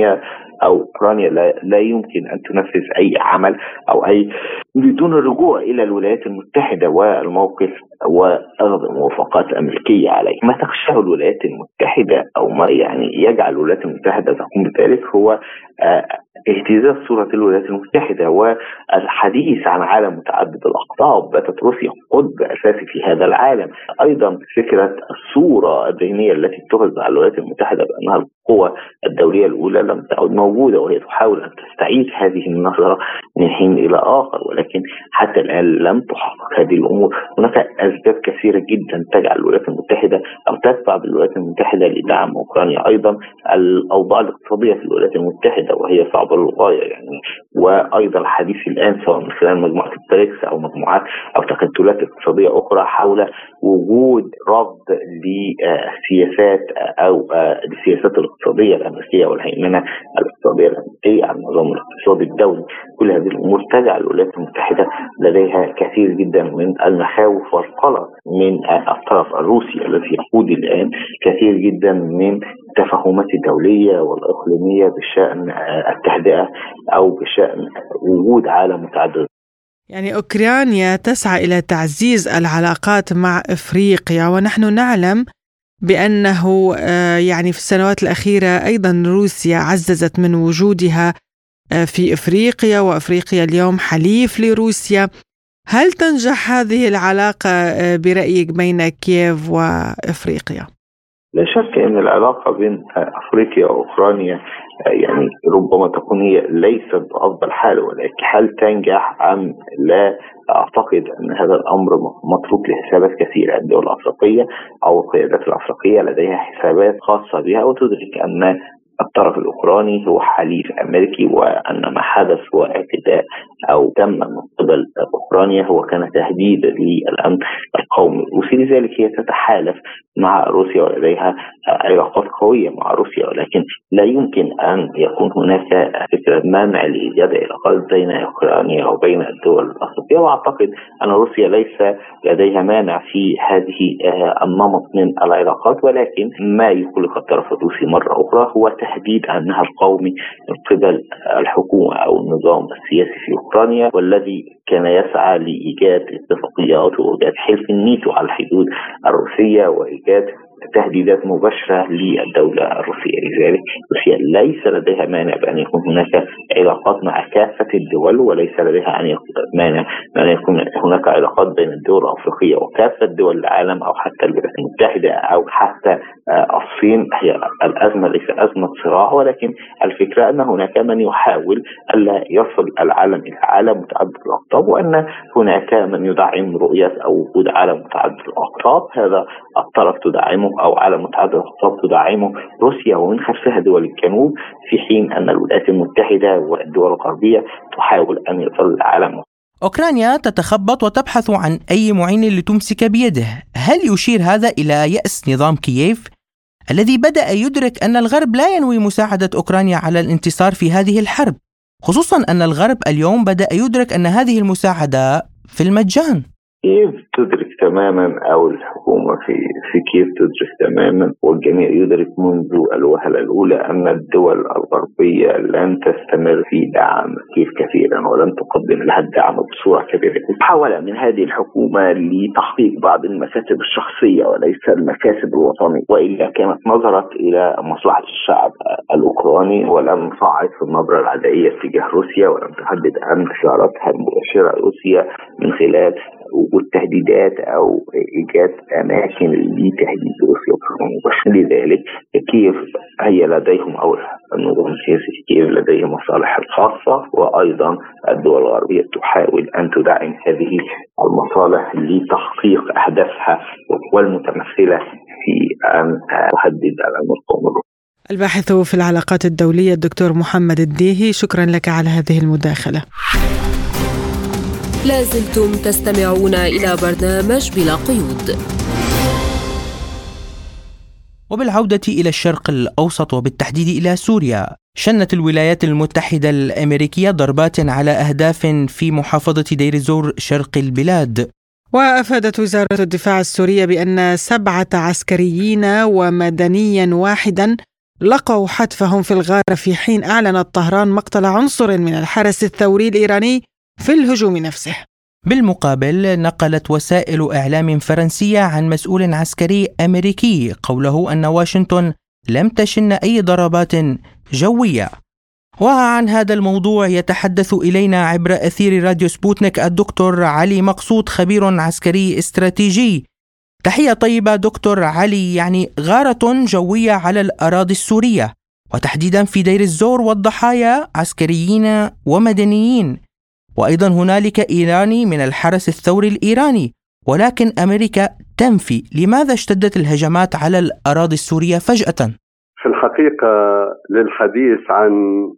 Speaker 10: أوكرانيا لا يمكن أن تنفذ أي عمل أو أي بدون الرجوع إلى الولايات المتحدة والموقف وأخذ الموافقات الأمريكية عليه. ما تخشاه الولايات المتحدة أو ما يعني يجعل الولايات المتحدة تقوم بذلك هو اهتزاز صورة الولايات المتحدة والحديث عن عالم متعدد الأقطاب. باتت روسيا قطب أساسي في هذا العالم. أيضا فكرة الصورة الذهنية التي اتخذت على الولايات المتحدة بأنها القوة الدولية الأولى لم تعد موجودة، وهي تحاول أن تستعيد هذه النظرة من حين إلى آخر، ولكن حتى الآن لم تحقق هذه الأمور. هناك أسباب كثيرة جدا تجعل الولايات المتحدة أو تدفع بالولايات المتحدة لدعم أوكرانيا. أيضا الأوضاع الاقتصادية في الولايات المتحدة وهي صعبة للغاية يعني، وأيضا الحديث الآن سواء من خلال مجموعة البريكس أو مجموعات أو تكتلات اقتصادية أخرى حول وجود رفض للسياسات أو السياسات الاقتصادية الأمريكية والهيمنة الاقتصادية الأمريكية على النظام الاقتصادي الدولي. كل هذه الأمور تجعل الولايات المتحدة لديها كثير جدا من المخاوف والقلق من الطرف الروسي الذي يقود الآن كثير جدا من التفاهمات الدولية والإقليمية بشأن التهدئة أو بشأن وجود عالم متعدد.
Speaker 4: يعني أوكرانيا تسعى إلى تعزيز العلاقات مع إفريقيا، ونحن نعلم بأنه يعني في السنوات الأخيرة أيضا روسيا عززت من وجودها في إفريقيا، وإفريقيا اليوم حليف لروسيا. هل تنجح هذه العلاقة برأيك بين كييف وإفريقيا؟
Speaker 10: لا شك أن العلاقة بين أفريقيا وأوكرانيا يعني ربما تكون هي ليست بأفضل حال، ولكن هل تنجح أم لا؟ أعتقد أن هذا الأمر متروك لحسابات كثيرة. الدول الأفريقية أو القيادات الأفريقية لديها حسابات خاصة بها، وتدرك أن الطرف الأوكراني هو حليف أمريكي، وأن ما حدث هو اعتداء أو تم من قبل أوكرانيا هو كان تهديد للأمن القومي الروسي. لذلك هي تتحالف مع روسيا ولديها علاقات قوية مع روسيا، ولكن لا يمكن أن يكون هناك فكرة منع لإيجاد علاقات بين أوكرانيا وبين الدول الأفريقية. وأعتقد أن روسيا ليس لديها مانع في هذه النمط من العلاقات، ولكن ما يقلق الطرف الروسي مرة أخرى هو تهديد أمنها القومي من قبل الحكومة أو النظام السياسي في أوكرانيا، والذي كان يسعى لإيجاد اتفاقيات وإيجاد حلف الناتو على الحدود الروسية وإيجاد تهديدات مباشرة للدولة الروسية. لذلك روسيا ليس لديها مانع بأن يكون هناك علاقات مع كافة الدول، وليس لديها مانع بأن يكون هناك علاقات بين الدول الأفريقية وكافة دول العالم أو حتى الولايات المتحدة أو حتى الصين هي الأزمة ليس أزمة صراع، ولكن الفكرة أن هناك من يحاول ألا يصل العالم إلى عالم متعدد الأقطاب، وأن هناك من يدعم رؤية أو وجود عالم متعدد الأقطاب. هذا الطرف تدعمه أو عالم متعدد الأقطاب تدعمه روسيا ومن خلفها دول الجنوب، في حين أن الولايات المتحدة والدول الغربية تحاول أن يصل العالم.
Speaker 3: أوكرانيا تتخبط وتبحث عن أي معين لتمسك بيده. هل يشير هذا إلى يأس نظام كييف الذي بدأ يدرك أن الغرب لا ينوي مساعدة أوكرانيا على الانتصار في هذه الحرب، خصوصا أن الغرب اليوم بدأ يدرك أن هذه المساعدة في المجان؟
Speaker 10: كييف تدرك تماما، أو الحكومة في كييف تدرك تماما، والجميع يدرك منذ الوهلة الأولى أن الدول الغربية لن تستمر في دعم كييف كثيرا ولن تقدم لها الدعم بصورة كبيرة. محاولة من هذه الحكومة لتحقيق بعض المكاسب الشخصية وليس المكاسب الوطنية، وإلا كانت نظرت إلى مصلحة الشعب الأوكراني ولم تصعد في النبرة العدائية تجاه روسيا، ولم تحدد عن خياراتها المباشرة روسيا من خلال وجود تهديدات أو إيجاد أماكن لتهديد روسيا مباشرة. لذلك كييف هي لديهم أو النظام السياسي في كييف لديه مصالح الخاصة، وأيضا الدول الغربية تحاول أن تدعم هذه المصالح لتحقيق أهدافها والمتمثلة في أن تهدد القوم الروسي.
Speaker 4: الباحث في العلاقات الدولية الدكتور محمد الديهي، شكرا لك على هذه المداخلة.
Speaker 1: لازلتم تستمعون إلى برنامج بلا قيود.
Speaker 3: وبالعودة إلى الشرق الأوسط وبالتحديد إلى سوريا، شنت الولايات المتحدة الأمريكية ضربات على أهداف في محافظة دير الزور شرق البلاد.
Speaker 4: وأفادت وزارة الدفاع السورية بأن 7 عسكريين ومدنيا واحدا لقوا حتفهم في الغارة، في حين أعلنت طهران مقتل عنصر من الحرس الثوري الإيراني في الهجوم نفسه.
Speaker 3: بالمقابل، نقلت وسائل إعلام فرنسية عن مسؤول عسكري أمريكي قوله أن واشنطن لم تشن أي ضربات جوية. وعن هذا الموضوع يتحدث إلينا عبر أثير راديو سبوتنيك الدكتور علي مقصود، خبير عسكري استراتيجي. تحية طيبة دكتور علي. يعني غارة جوية على الأراضي السورية وتحديدا في دير الزور، والضحايا عسكريين ومدنيين، وأيضا هنالك إيراني من الحرس الثوري الإيراني، ولكن أمريكا تنفي. لماذا اشتدت الهجمات على الأراضي السورية فجأة؟
Speaker 9: في الحقيقة للحديث عن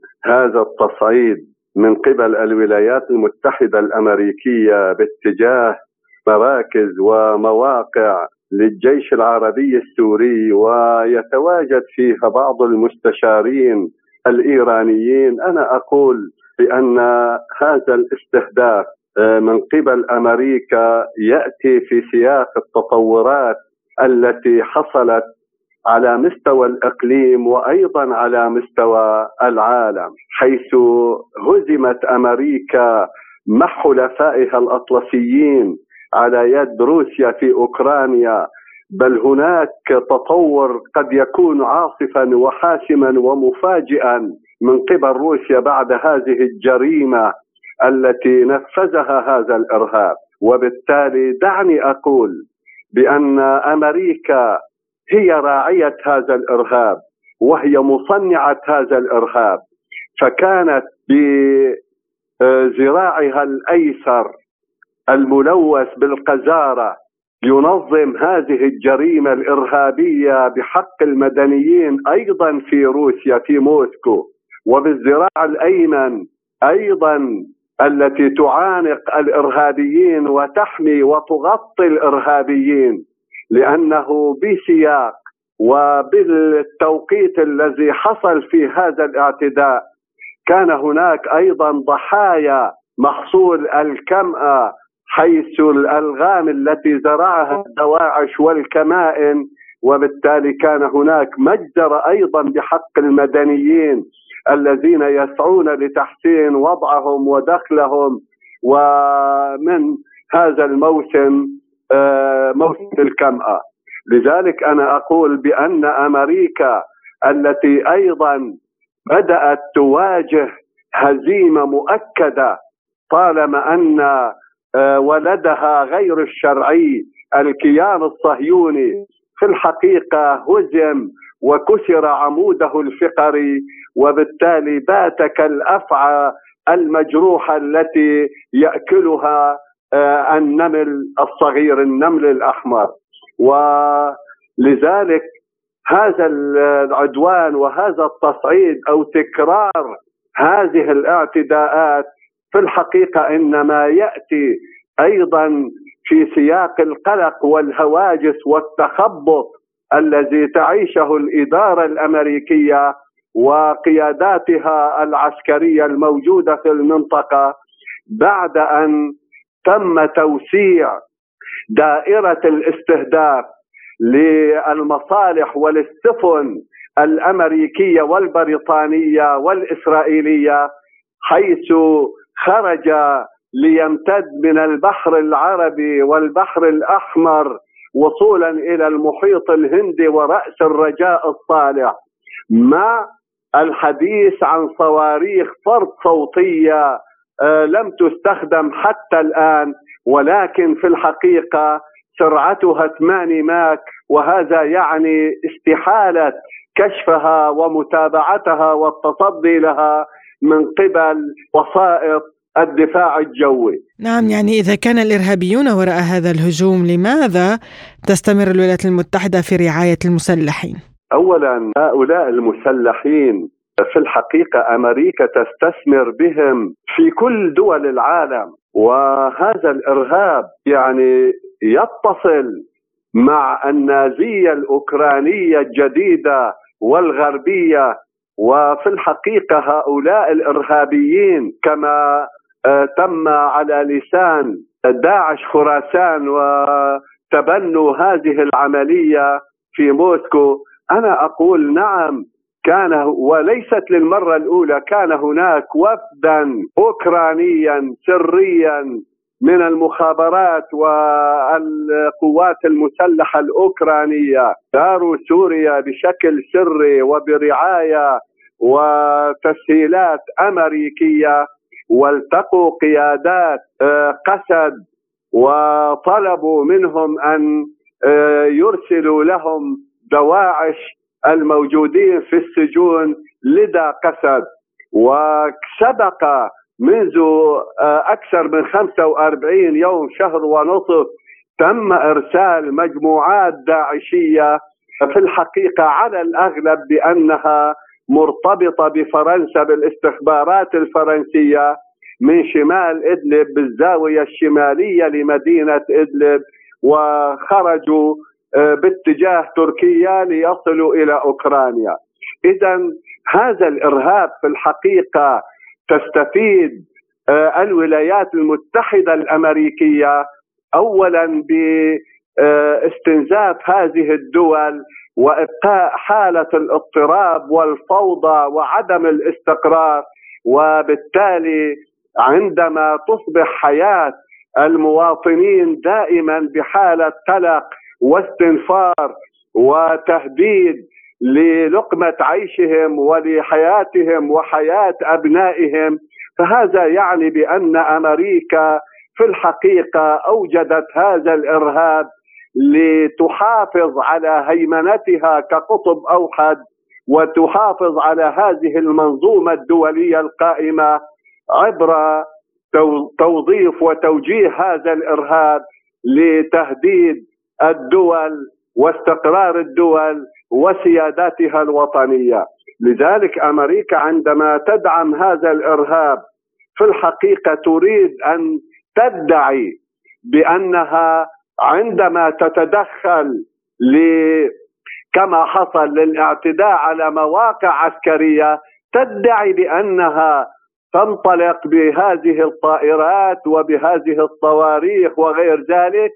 Speaker 9: هذا التصعيد من قبل الولايات المتحدة الأمريكية باتجاه مراكز ومواقع للجيش العربي السوري ويتواجد فيها بعض المستشارين الإيرانيين، أنا أقول بأن هذا الاستهداف من قبل أمريكا يأتي في سياق التطورات التي حصلت على مستوى الإقليم وأيضا على مستوى العالم، حيث هزمت أمريكا مع حلفائها الأطلسيين على يد روسيا في أوكرانيا، بل هناك تطور قد يكون عاصفا وحاسما ومفاجئا من قبل روسيا بعد هذه الجريمة التي نفذها هذا الإرهاب. وبالتالي دعني أقول بأن أمريكا هي راعية هذا الإرهاب وهي مصنعة هذا الإرهاب، فكانت بذراعها الأيسر الملوث بالقذارة ينظم هذه الجريمة الإرهابية بحق المدنيين أيضا في روسيا في موسكو، وبالذراع الأيمن أيضا التي تعانق الإرهابيين وتحمي وتغطي الإرهابيين، لأنه بسياق وبالتوقيت الذي حصل في هذا الاعتداء كان هناك أيضا ضحايا محصول الكمأة، حيث الألغام التي زرعها الدواعش والكمائن، وبالتالي كان هناك مجزرة أيضا بحق المدنيين الذين يسعون لتحسين وضعهم ودخلهم. ومن هذا الموسم موسم الكمأة، لذلك أنا أقول بأن أمريكا التي أيضا بدأت تواجه هزيمة مؤكدة طالما أن ولدها غير الشرعي الكيان الصهيوني في الحقيقة هزم وكسر عموده الفقري، وبالتالي بات كالأفعى المجروحة التي يأكلها النمل الصغير، النمل الأحمر. ولذلك هذا العدوان وهذا التصعيد أو تكرار هذه الاعتداءات في الحقيقة إنما يأتي أيضا في سياق القلق والهواجس والتخبط الذي تعيشه الإدارة الأمريكية وقياداتها العسكرية الموجودة في المنطقة بعد أن تم توسيع دائرة الاستهداف للمصالح والسفن الأمريكية والبريطانية والإسرائيلية، حيث خرج ليمتد من البحر العربي والبحر الأحمر وصولا إلى المحيط الهندي ورأس الرجاء الصالح، مع الحديث عن صواريخ فرد صوتية لم تستخدم حتى الآن، ولكن في الحقيقة سرعتها 8 ماك، وهذا يعني استحالة كشفها ومتابعتها والتصدي لها من قبل وسائط الدفاع الجوي.
Speaker 4: نعم، يعني إذا كان الإرهابيون وراء هذا الهجوم، لماذا تستمر الولايات المتحدة في رعاية المسلحين؟
Speaker 9: أولا هؤلاء المسلحين في الحقيقة أمريكا تستثمر بهم في كل دول العالم، وهذا الإرهاب يعني يتصل مع النازية الأوكرانية الجديدة والغربية. وفي الحقيقة هؤلاء الإرهابيين كما تم على لسان داعش خراسان وتبنوا هذه العملية في موسكو، أنا أقول نعم، كان وليست للمرة الأولى، كان هناك وفدا أوكرانيا سريا من المخابرات والقوات المسلحة الأوكرانية داروا سوريا بشكل سري وبرعاية وتسهيلات أمريكية، والتقوا قيادات قسد وطلبوا منهم أن يرسلوا لهم دواعش الموجودين في السجون لدى قسد. وسبق منذ أكثر من 45 يوم، شهر ونصف، تم إرسال مجموعات داعشية في الحقيقة على الأغلب بأنها مرتبطة بفرنسا بالاستخبارات الفرنسية من شمال إدلب بالزاوية الشمالية لمدينة إدلب، وخرجوا باتجاه تركيا ليصلوا إلى أوكرانيا. إذن هذا الإرهاب في الحقيقة تستفيد الولايات المتحدة الأمريكية أولا باستنزاف هذه الدول وإبقاء حالة الاضطراب والفوضى وعدم الاستقرار، وبالتالي عندما تصبح حياة المواطنين دائما بحالة قلق واستنفار وتهديد للقمة عيشهم ولحياتهم وحياة أبنائهم، فهذا يعني بأن أمريكا في الحقيقة أوجدت هذا الإرهاب لتحافظ على هيمنتها كقطب أوحد، وتحافظ على هذه المنظومة الدولية القائمة عبر توظيف وتوجيه هذا الإرهاب لتهديد الدول واستقرار الدول وسياداتها الوطنية. لذلك أمريكا عندما تدعم هذا الإرهاب في الحقيقة تريد أن تدعي بأنها عندما تتدخل كما حصل للاعتداء على مواقع عسكرية، تدعي بأنها تنطلق بهذه الطائرات وبهذه الصواريخ وغير ذلك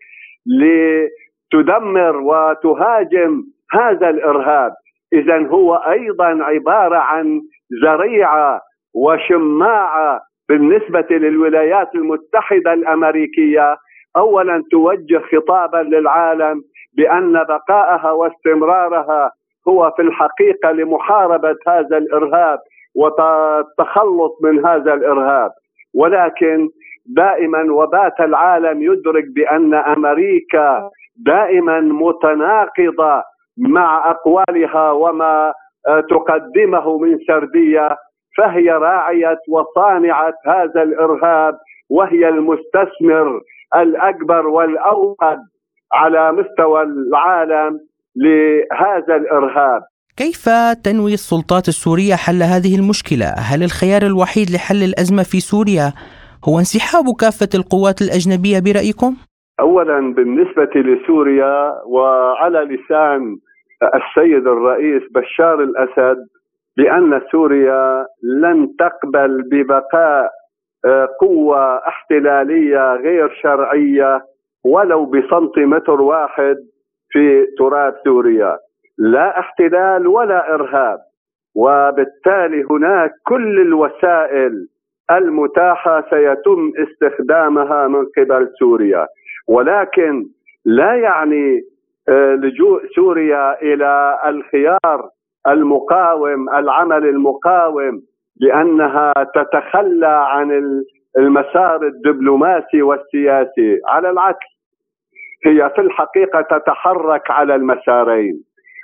Speaker 9: لتدمر وتهاجم هذا الإرهاب. إذن هو أيضا عبارة عن ذريعة وشماعة بالنسبة للولايات المتحدة الأمريكية، أولا توجه خطابا للعالم بأن بقائها واستمرارها هو في الحقيقة لمحاربة هذا الإرهاب والتخلص من هذا الإرهاب، ولكن
Speaker 11: دائما وبات العالم يدرك بأن أمريكا دائما متناقضة مع أقوالها وما تقدمه من سردية، فهي راعية وصانعة هذا الإرهاب، وهي المستثمر الأكبر والأوحد على مستوى العالم لهذا الإرهاب.
Speaker 3: كيف تنوي السلطات السورية حل هذه المشكلة؟ هل الخيار الوحيد لحل الأزمة في سوريا هو انسحاب كافة القوات الأجنبية برأيكم؟
Speaker 11: أولا بالنسبة لسوريا، وعلى لسان السيد الرئيس بشار الأسد، بأن سوريا لن تقبل ببقاء قوة احتلالية غير شرعية ولو بسنتيمتر واحد في تراب سوريا، لا احتلال ولا إرهاب. وبالتالي هناك كل الوسائل المتاحة سيتم استخدامها من قبل سوريا، ولكن لا يعني لجوء سوريا إلى الخيار المقاوم، العمل المقاوم، لأنها تتخلى عن المسار الدبلوماسي والسياسي. على العكس، هي في الحقيقة تتحرك على المسارين،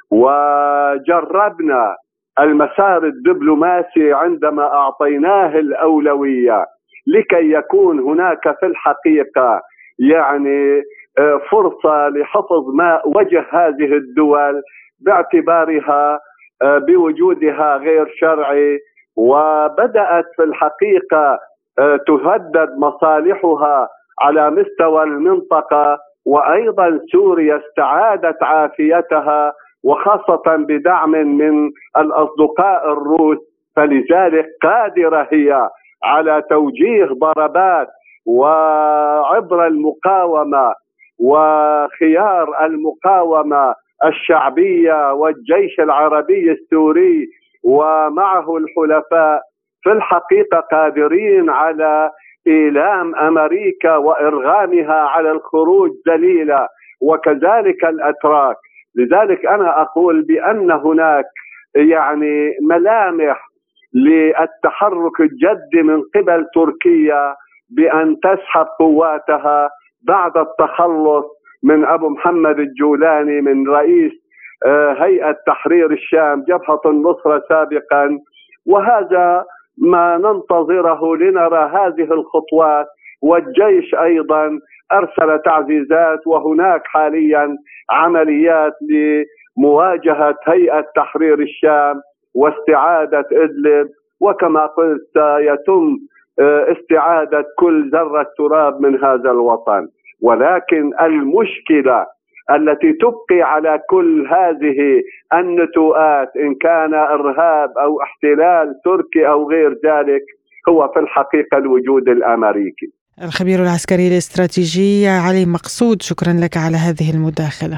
Speaker 11: وجربنا المسار الدبلوماسي عندما أعطيناه الأولوية لكي يكون هناك في الحقيقة يعني فرصة لحفظ ما وجه هذه الدول باعتبارها بوجودها غير شرعي، وبدأت في الحقيقة تهدد مصالحها على مستوى المنطقة. وأيضا سوريا استعادت عافيتها، وخاصة بدعم من الأصدقاء الروس، فلذلك قادرة هي على توجيه ضربات وعبر المقاومة وخيار المقاومة الشعبية والجيش العربي السوري ومعه الحلفاء، في الحقيقة قادرين على إيلام أمريكا وإرغامها على الخروج ذليلة، وكذلك الأتراك. لذلك أنا أقول بأن هناك يعني ملامح للتحرك الجدي من قبل تركيا بأن تسحب قواتها بعد التخلص من أبو محمد الجولاني من رئيس هيئة تحرير الشام جبهة النصرة سابقا. وهذا ما ننتظره لنرى هذه الخطوات. والجيش أيضا أرسل تعزيزات، وهناك حاليا عمليات لمواجهة هيئة تحرير الشام واستعادة إدلب، وكما قلت سيتم استعادة كل ذرة تراب من هذا الوطن. ولكن المشكلة التي تبقي على كل هذه النتوءات، إن كان إرهاب أو احتلال تركي أو غير ذلك، هو في الحقيقة الوجود الأمريكي.
Speaker 4: الخبير العسكري الاستراتيجي علي مقصود، شكرا لك على هذه المداخلة.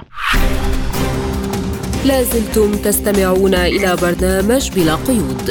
Speaker 1: لازلتم تستمعون إلى برنامج بلا قيود.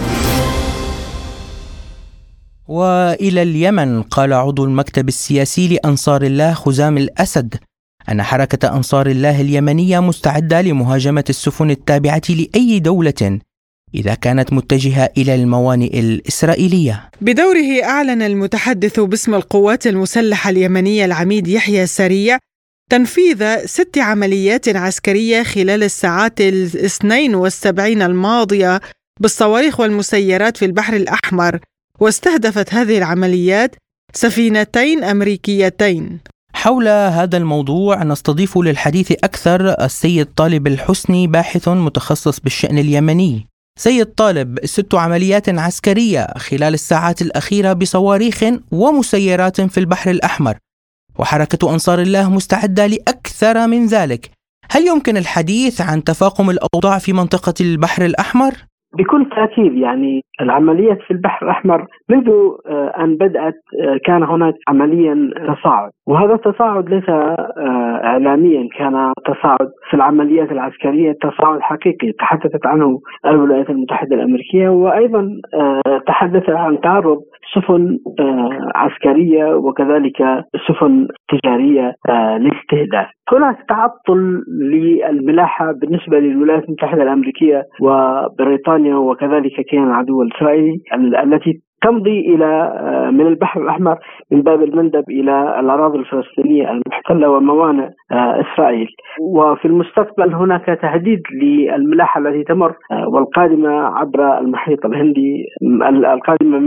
Speaker 3: وإلى اليمن، قال عضو المكتب السياسي لأنصار الله خزام الأسد أن حركة أنصار الله اليمنية مستعدة لمهاجمة السفن التابعة لأي دولة إذا كانت متجهة إلى الموانئ الإسرائيلية.
Speaker 4: بدوره أعلن المتحدث باسم القوات المسلحة اليمنية العميد يحيى سريع تنفيذ 6 عمليات عسكرية خلال الساعات 72 الماضية بالصواريخ والمسيرات في البحر الأحمر، واستهدفت هذه العمليات سفينتين أمريكيتين.
Speaker 3: حول هذا الموضوع نستضيف للحديث أكثر السيد طالب الحسني، باحث متخصص بالشأن اليمني. سيد طالب، 6 عمليات عسكرية خلال الساعات الأخيرة بصواريخ ومسيرات في البحر الأحمر، وحركة أنصار الله مستعدة لأكثر من ذلك. هل يمكن الحديث عن تفاقم الأوضاع في منطقة البحر الأحمر؟
Speaker 12: بكل تأكيد، يعني العمليات في البحر الأحمر منذ أن بدأت كان هناك عمليا تصاعد، وهذا التصاعد ليس إعلاميا، كان تصاعد في العمليات العسكرية، تصاعد حقيقي تحدثت عنه الولايات المتحدة الأمريكية، وأيضا تحدث عن تعرض سفن عسكرية وكذلك سفن تجارية لاستهداف. هناك تعطل للملاحة بالنسبة للولايات المتحدة الأمريكية وبريطانيا وكذلك كيان العدو الإسرائيلي التي تمضي إلى من البحر الأحمر من باب المندب إلى الأراضي الفلسطينية المحتلة وموانئ إسرائيل. وفي المستقبل هناك تهديد للملاحة التي تمر والقادمة عبر المحيط الهندي، القادمة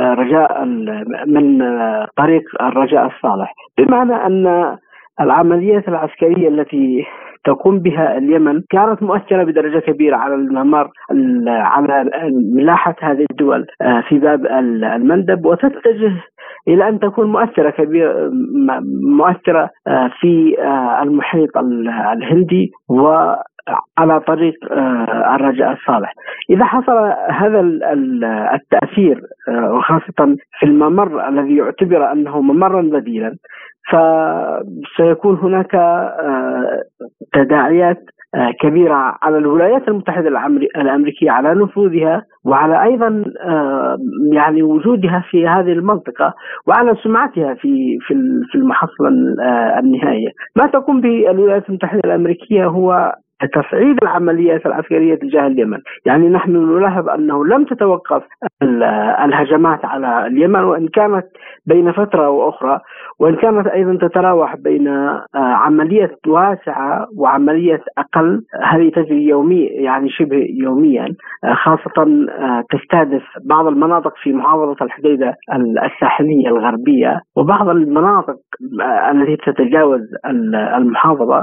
Speaker 12: من طريق الرجاء الصالح، بمعنى أن العمليات العسكرية التي تقوم بها اليمن كانت مؤثرة بدرجة كبيرة على الممر على ملاحة هذه الدول في باب المندب، وتتجه إلى أن تكون مؤثرة في المحيط الهندي وعلى طريق الرجاء الصالح. إذا حصل هذا التأثير وخاصة في الممر الذي يعتبر أنه ممرا بديلا، فسيكون هناك تداعيات كبيرة على الولايات المتحدة الأمريكية، على نفوذها وعلى أيضا يعني وجودها في هذه المنطقة وعلى سمعتها في المحصلة النهائية. ما تقوم به الولايات المتحدة الأمريكية هو تصعيد العمليات العسكرية تجاه اليمن. يعني نحن نلاحظ أنه لم تتوقف الهجمات على اليمن، وإن كانت بين فترة وأخرى، وإن كانت أيضا تتراوح بين عملية واسعة وعملية أقل. هذه تجري يوميا، يعني شبه يوميا، خاصة تستهدف بعض المناطق في محافظة الحديدة الساحلية الغربية وبعض المناطق التي تتجاوز المحافظة،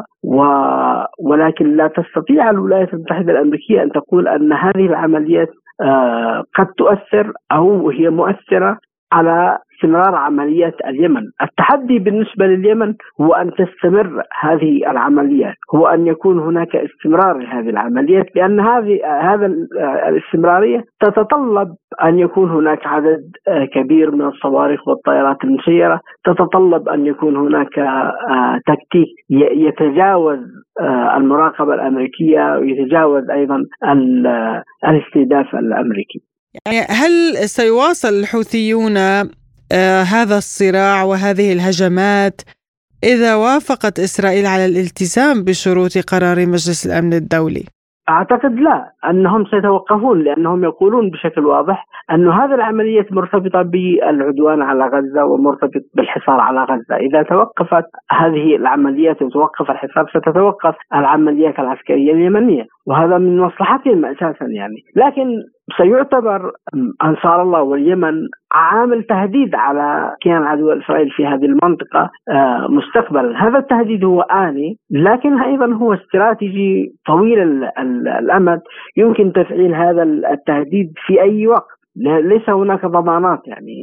Speaker 12: ولكن لا تستطيع الولايات المتحدة الأمريكية أن تقول أن هذه العمليات قد تؤثر أو هي مؤثرة على استمرار عمليات اليمن. التحدي بالنسبة لليمن هو أن تستمر هذه العمليات، هو أن يكون هناك استمرار لهذه العمليات، لأن هذا الاستمرارية تتطلب أن يكون هناك عدد كبير من الصواريخ والطائرات المسيرة، تتطلب أن يكون هناك تكتيك يتجاوز المراقبة الأمريكية ويتجاوز أيضا الاستهداف الأمريكي.
Speaker 4: يعني هل سيواصل الحوثيون هذا الصراع وهذه الهجمات إذا وافقت إسرائيل على الالتزام بشروط قرار مجلس الأمن الدولي؟
Speaker 12: أعتقد لا، أنهم سيتوقفون، لأنهم يقولون بشكل واضح أن هذه العملية مرتبطة بالعدوان على غزة ومرتبط بالحصار على غزة. إذا توقفت هذه العمليات وتوقف الحصار ستتوقف العمليات العسكرية اليمنية، وهذا من مصلحتهم أساسا يعني. لكن سيعتبر أنصار الله واليمن عامل تهديد على كيان العدو الإسرائيلي في هذه المنطقة مستقبلا. هذا التهديد هو آني، لكن أيضا هو استراتيجي طويل الأمد، يمكن تفعيل هذا التهديد في أي وقت. ليس هناك ضمانات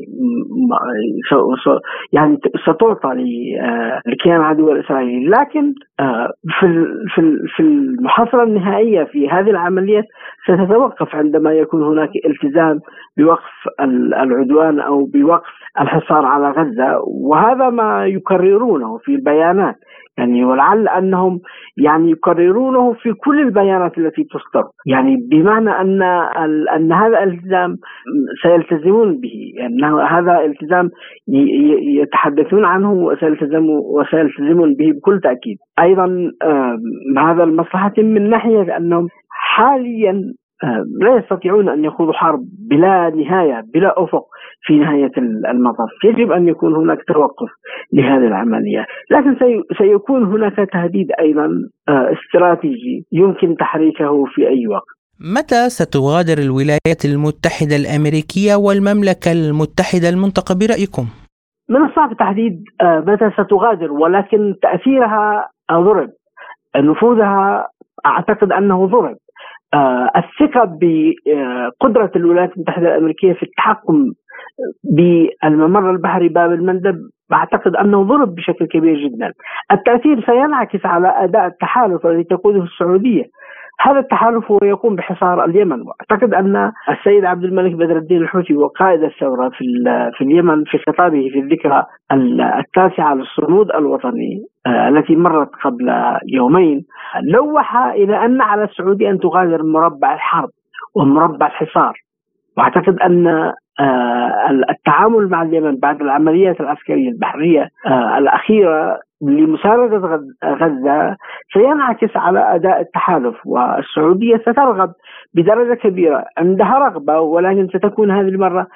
Speaker 12: يعني ستعطى لكيان العدو الإسرائيلي، لكن في المحاصرة النهائية في هذه العمليات ستتوقف عندما يكون هناك التزام بوقف العدوان أو بوقف الحصار على غزة. وهذا ما يكررونه في البيانات، يعني ولعل أنهم يعني يكررونه في كل البيانات التي تصدر، يعني بمعنى أن هذا الالتزام سيلتزمون به، أنه هذا التزام يتحدثون عنه وسيلتزمون به بكل تأكيد. أيضا هذا المصلحة من ناحية أنهم حاليا لا يستطيعون أن يخوضوا حرب بلا نهاية، بلا أفق في نهاية المطاف. يجب أن يكون هناك توقف لهذه العملية، لكن سيكون هناك تهديد أيضا استراتيجي يمكن تحريكه في أي وقت.
Speaker 3: متى ستغادر الولايات المتحدة الأمريكية والمملكة المتحدة المنطقة برأيكم؟
Speaker 12: من الصعب تحديد متى ستغادر، ولكن تأثيرها ضرب، نفوذها أعتقد أنه ضرب. الثقة بقدرة الولايات المتحدة الأمريكية في التحكم بالممر البحري باب المندب أعتقد أنه ضرب بشكل كبير جدا. التأثير سينعكس على أداء التحالف الذي تقوده السعودية. هذا التحالف هو يقوم بحصار اليمن، واعتقد أن السيد عبد الملك بدر الدين الحوثي وقائد الثورة في اليمن في خطابه في الذكرى 9 للصمود الوطني التي مرت قبل يومين لوح إلى أن على السعودية أن تغادر مربع الحرب ومربع الحصار. واعتقد أن التعامل مع اليمن بعد العمليات العسكرية البحرية الأخيرة لمساندة غزة سينعكس على أداء التحالف، والسعودية سترغب بدرجة كبيرة، عندها رغبة، ولكن ستكون هذه المرة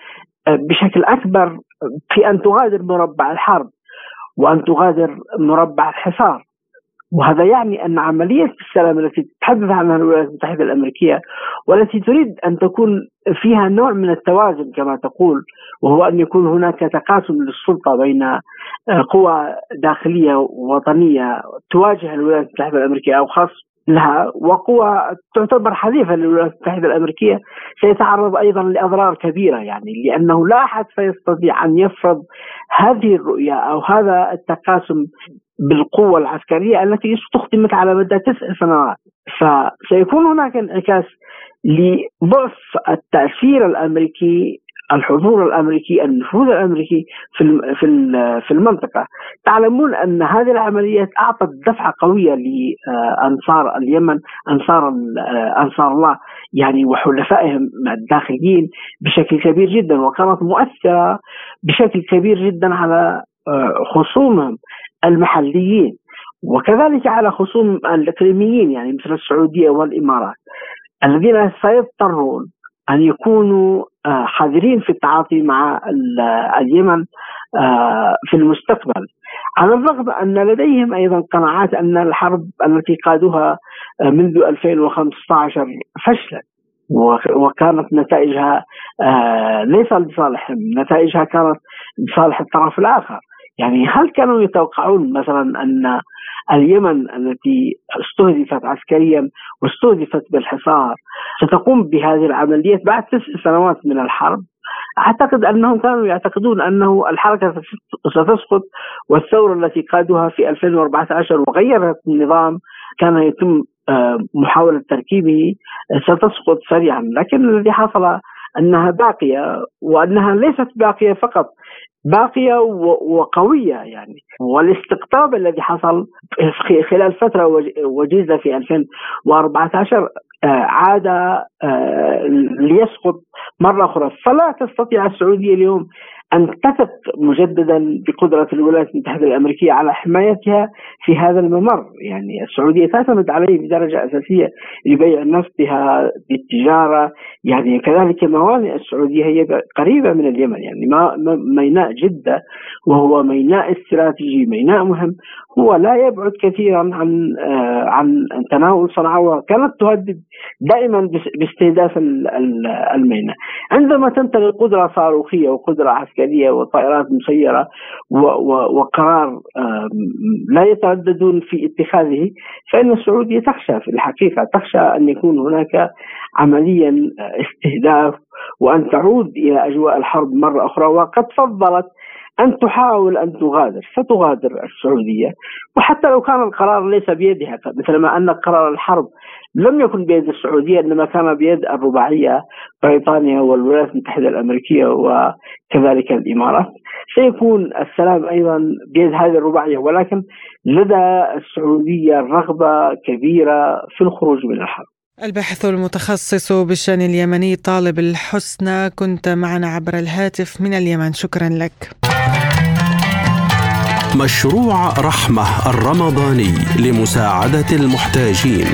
Speaker 12: بشكل أكبر في أن تغادر مربع الحرب وأن تغادر مربع الحصار. وهذا يعني أن عملية السلام التي تتحدث عنها الولايات المتحدة الأمريكية والتي تريد أن تكون فيها نوع من التوازن كما تقول، وهو أن يكون هناك تقاسم للسلطة بين قوى داخلية وطنية تواجه الولايات المتحدة الأمريكية أو خاص لها، وقوى تعتبر حليفة للولايات المتحدة الأمريكية، سيتعرض أيضا لأضرار كبيرة، يعني لأنه لا أحد سيستطيع أن يفرض هذه الرؤية أو هذا التقاسم بالقوة العسكرية التي استخدمت على مدى 9 سنوات. فسيكون هناك انعكاس لضعف التأثير الأمريكي، الحضور الأمريكي، النفوذ الأمريكي في المنطقة. تعلمون أن هذه العمليات أعطت دفعة قوية لأنصار اليمن، أنصار الله يعني وحلفائهم الداخليين بشكل كبير جدا، وكانت مؤثرة بشكل كبير جدا على خصومهم المحليين وكذلك على خصوم الإقليميين يعني مثل السعودية والإمارات، الذين سيضطرون أن يكونوا حذرين في التعاطي مع اليمن في المستقبل، على الرغم أن لديهم أيضا قناعات أن الحرب التي قادوها منذ 2015 فشلت وكانت نتائجها ليس لصالحهم، نتائجها كانت لصالح الطرف الآخر. يعني هل كانوا يتوقعون مثلا أن اليمن التي استهدفت عسكريا واستهدفت بالحصار ستقوم بهذه العمليات بعد 9 سنوات من الحرب؟ أعتقد أنهم كانوا يعتقدون أنه الحركة ستسقط، والثورة التي قادوها في 2014 وغيرت النظام كان يتم محاولة تركيبه ستسقط سريعا، لكن الذي حصل أنها باقية، وأنها ليست باقية فقط، باقية وقوية يعني. والاستقطاب الذي حصل خلال فترة وجيزة في 2014 عاد ليسقط مرة أخرى. فلا تستطيع السعودية اليوم أن تثق مجددا بقدرة الولايات المتحدة الأمريكية على حمايتها في هذا الممر. يعني السعودية تعتمد عليه بدرجة أساسية لبيع نفطها بالتجارة، يعني كذلك موانئ السعودية هي قريبة من اليمن، يعني ميناء جدة وهو ميناء استراتيجي، ميناء مهم، هو لا يبعد كثيرا عن تناول صنعاء، وكانت تهدد دائما باستهداف الميناء. عندما تمتلك قدرة صاروخية وقدرة عسكرية وطائرات مسيرة وقرار لا يترددون في اتخاذه، فإن السعودية تخشى في الحقيقة، تخشى أن يكون هناك عمليا استهداف وأن تعود إلى أجواء الحرب مرة أخرى. وقد فضلت أن تحاول أن تغادر، ستغادر السعودية، وحتى لو كان القرار ليس بيدها، مثل ما أن قرار الحرب لم يكن بيد السعودية إنما كان بيد الرباعية بريطانيا والولايات المتحدة الأمريكية وكذلك الإمارات، سيكون السلام أيضا بيد هذه الرباعية، ولكن لدى السعودية رغبة كبيرة في الخروج من الحرب.
Speaker 4: الباحث المتخصص بالشأن اليمني طالب الحسنى، كنت معنا عبر الهاتف من اليمن، شكرا لك.
Speaker 2: مشروع رحمة الرمضاني لمساعدة المحتاجين.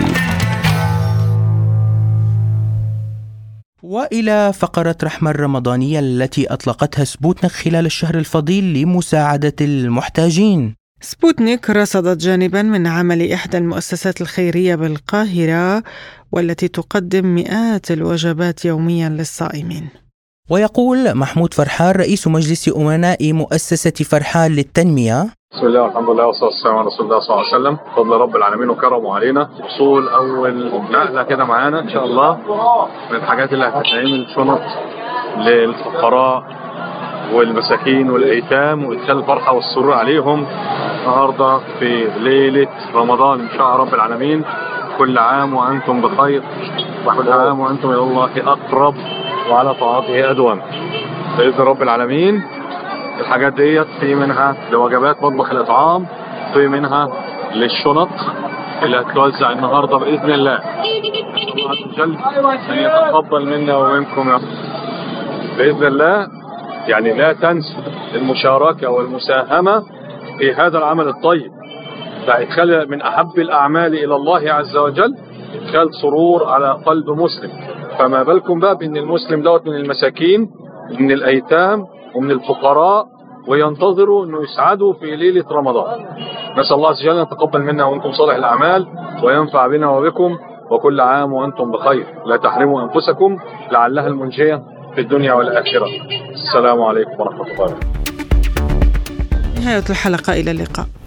Speaker 3: وإلى فقرة رحمة الرمضانية التي أطلقتها سبوتنيك خلال الشهر الفضيل لمساعدة المحتاجين.
Speaker 4: سبوتنيك رصدت جانبا من عمل إحدى المؤسسات الخيرية بالقاهرة والتي تقدم مئات الوجبات يوميا للصائمين.
Speaker 3: ويقول محمود فرحان رئيس مجلس أمناء مؤسسة فرحان للتنمية:
Speaker 13: بسم الله والحمد لله والصلاة والسلام على رسول الله صلى الله عليه وسلم. فضل رب العالمين وكرمه علينا وصول أول نقلة كده معانا إن شاء الله من الحاجات اللي هتتعمل، شنط للفقراء والمساكين والأيتام، وإدخال الفرحة والسرور عليهم النهارده في ليلة رمضان إن شاء رب العالمين. كل عام وأنتم بخير، وكل عام وأنتم إلى الله أقرب وعلى طاعته أدوم بإذن رب العالمين. الحاجات ديت في منها لوجبات مطبخ الإطعام، في منها للشنط اللي هتتوزع النهارده بإذن الله. الله عز وجل أن يتقبل منا ومنكم بإذن الله. يعني لا تنسوا المشاركة والمساهمة في هذا العمل الطيب، فإدخال من أحب الأعمال إلى الله عز وجل إدخال سرور على قلب مسلم، فما بالكم بقى بأن المسلم دوت من المساكين ومن الأيتام ومن الفقراء وينتظروا أنه يسعدوا في ليلة رمضان. نسأل الله عز وجل أن يتقبل منا ومنكم صالح الأعمال وينفع بنا وبكم، وكل عام وأنتم بخير. لا تحرموا أنفسكم لعلها المنجية في الدنيا والآخرة. السلام عليكم ورحمة الله وبركاته.
Speaker 4: نهاية الحلقة، إلى اللقاء.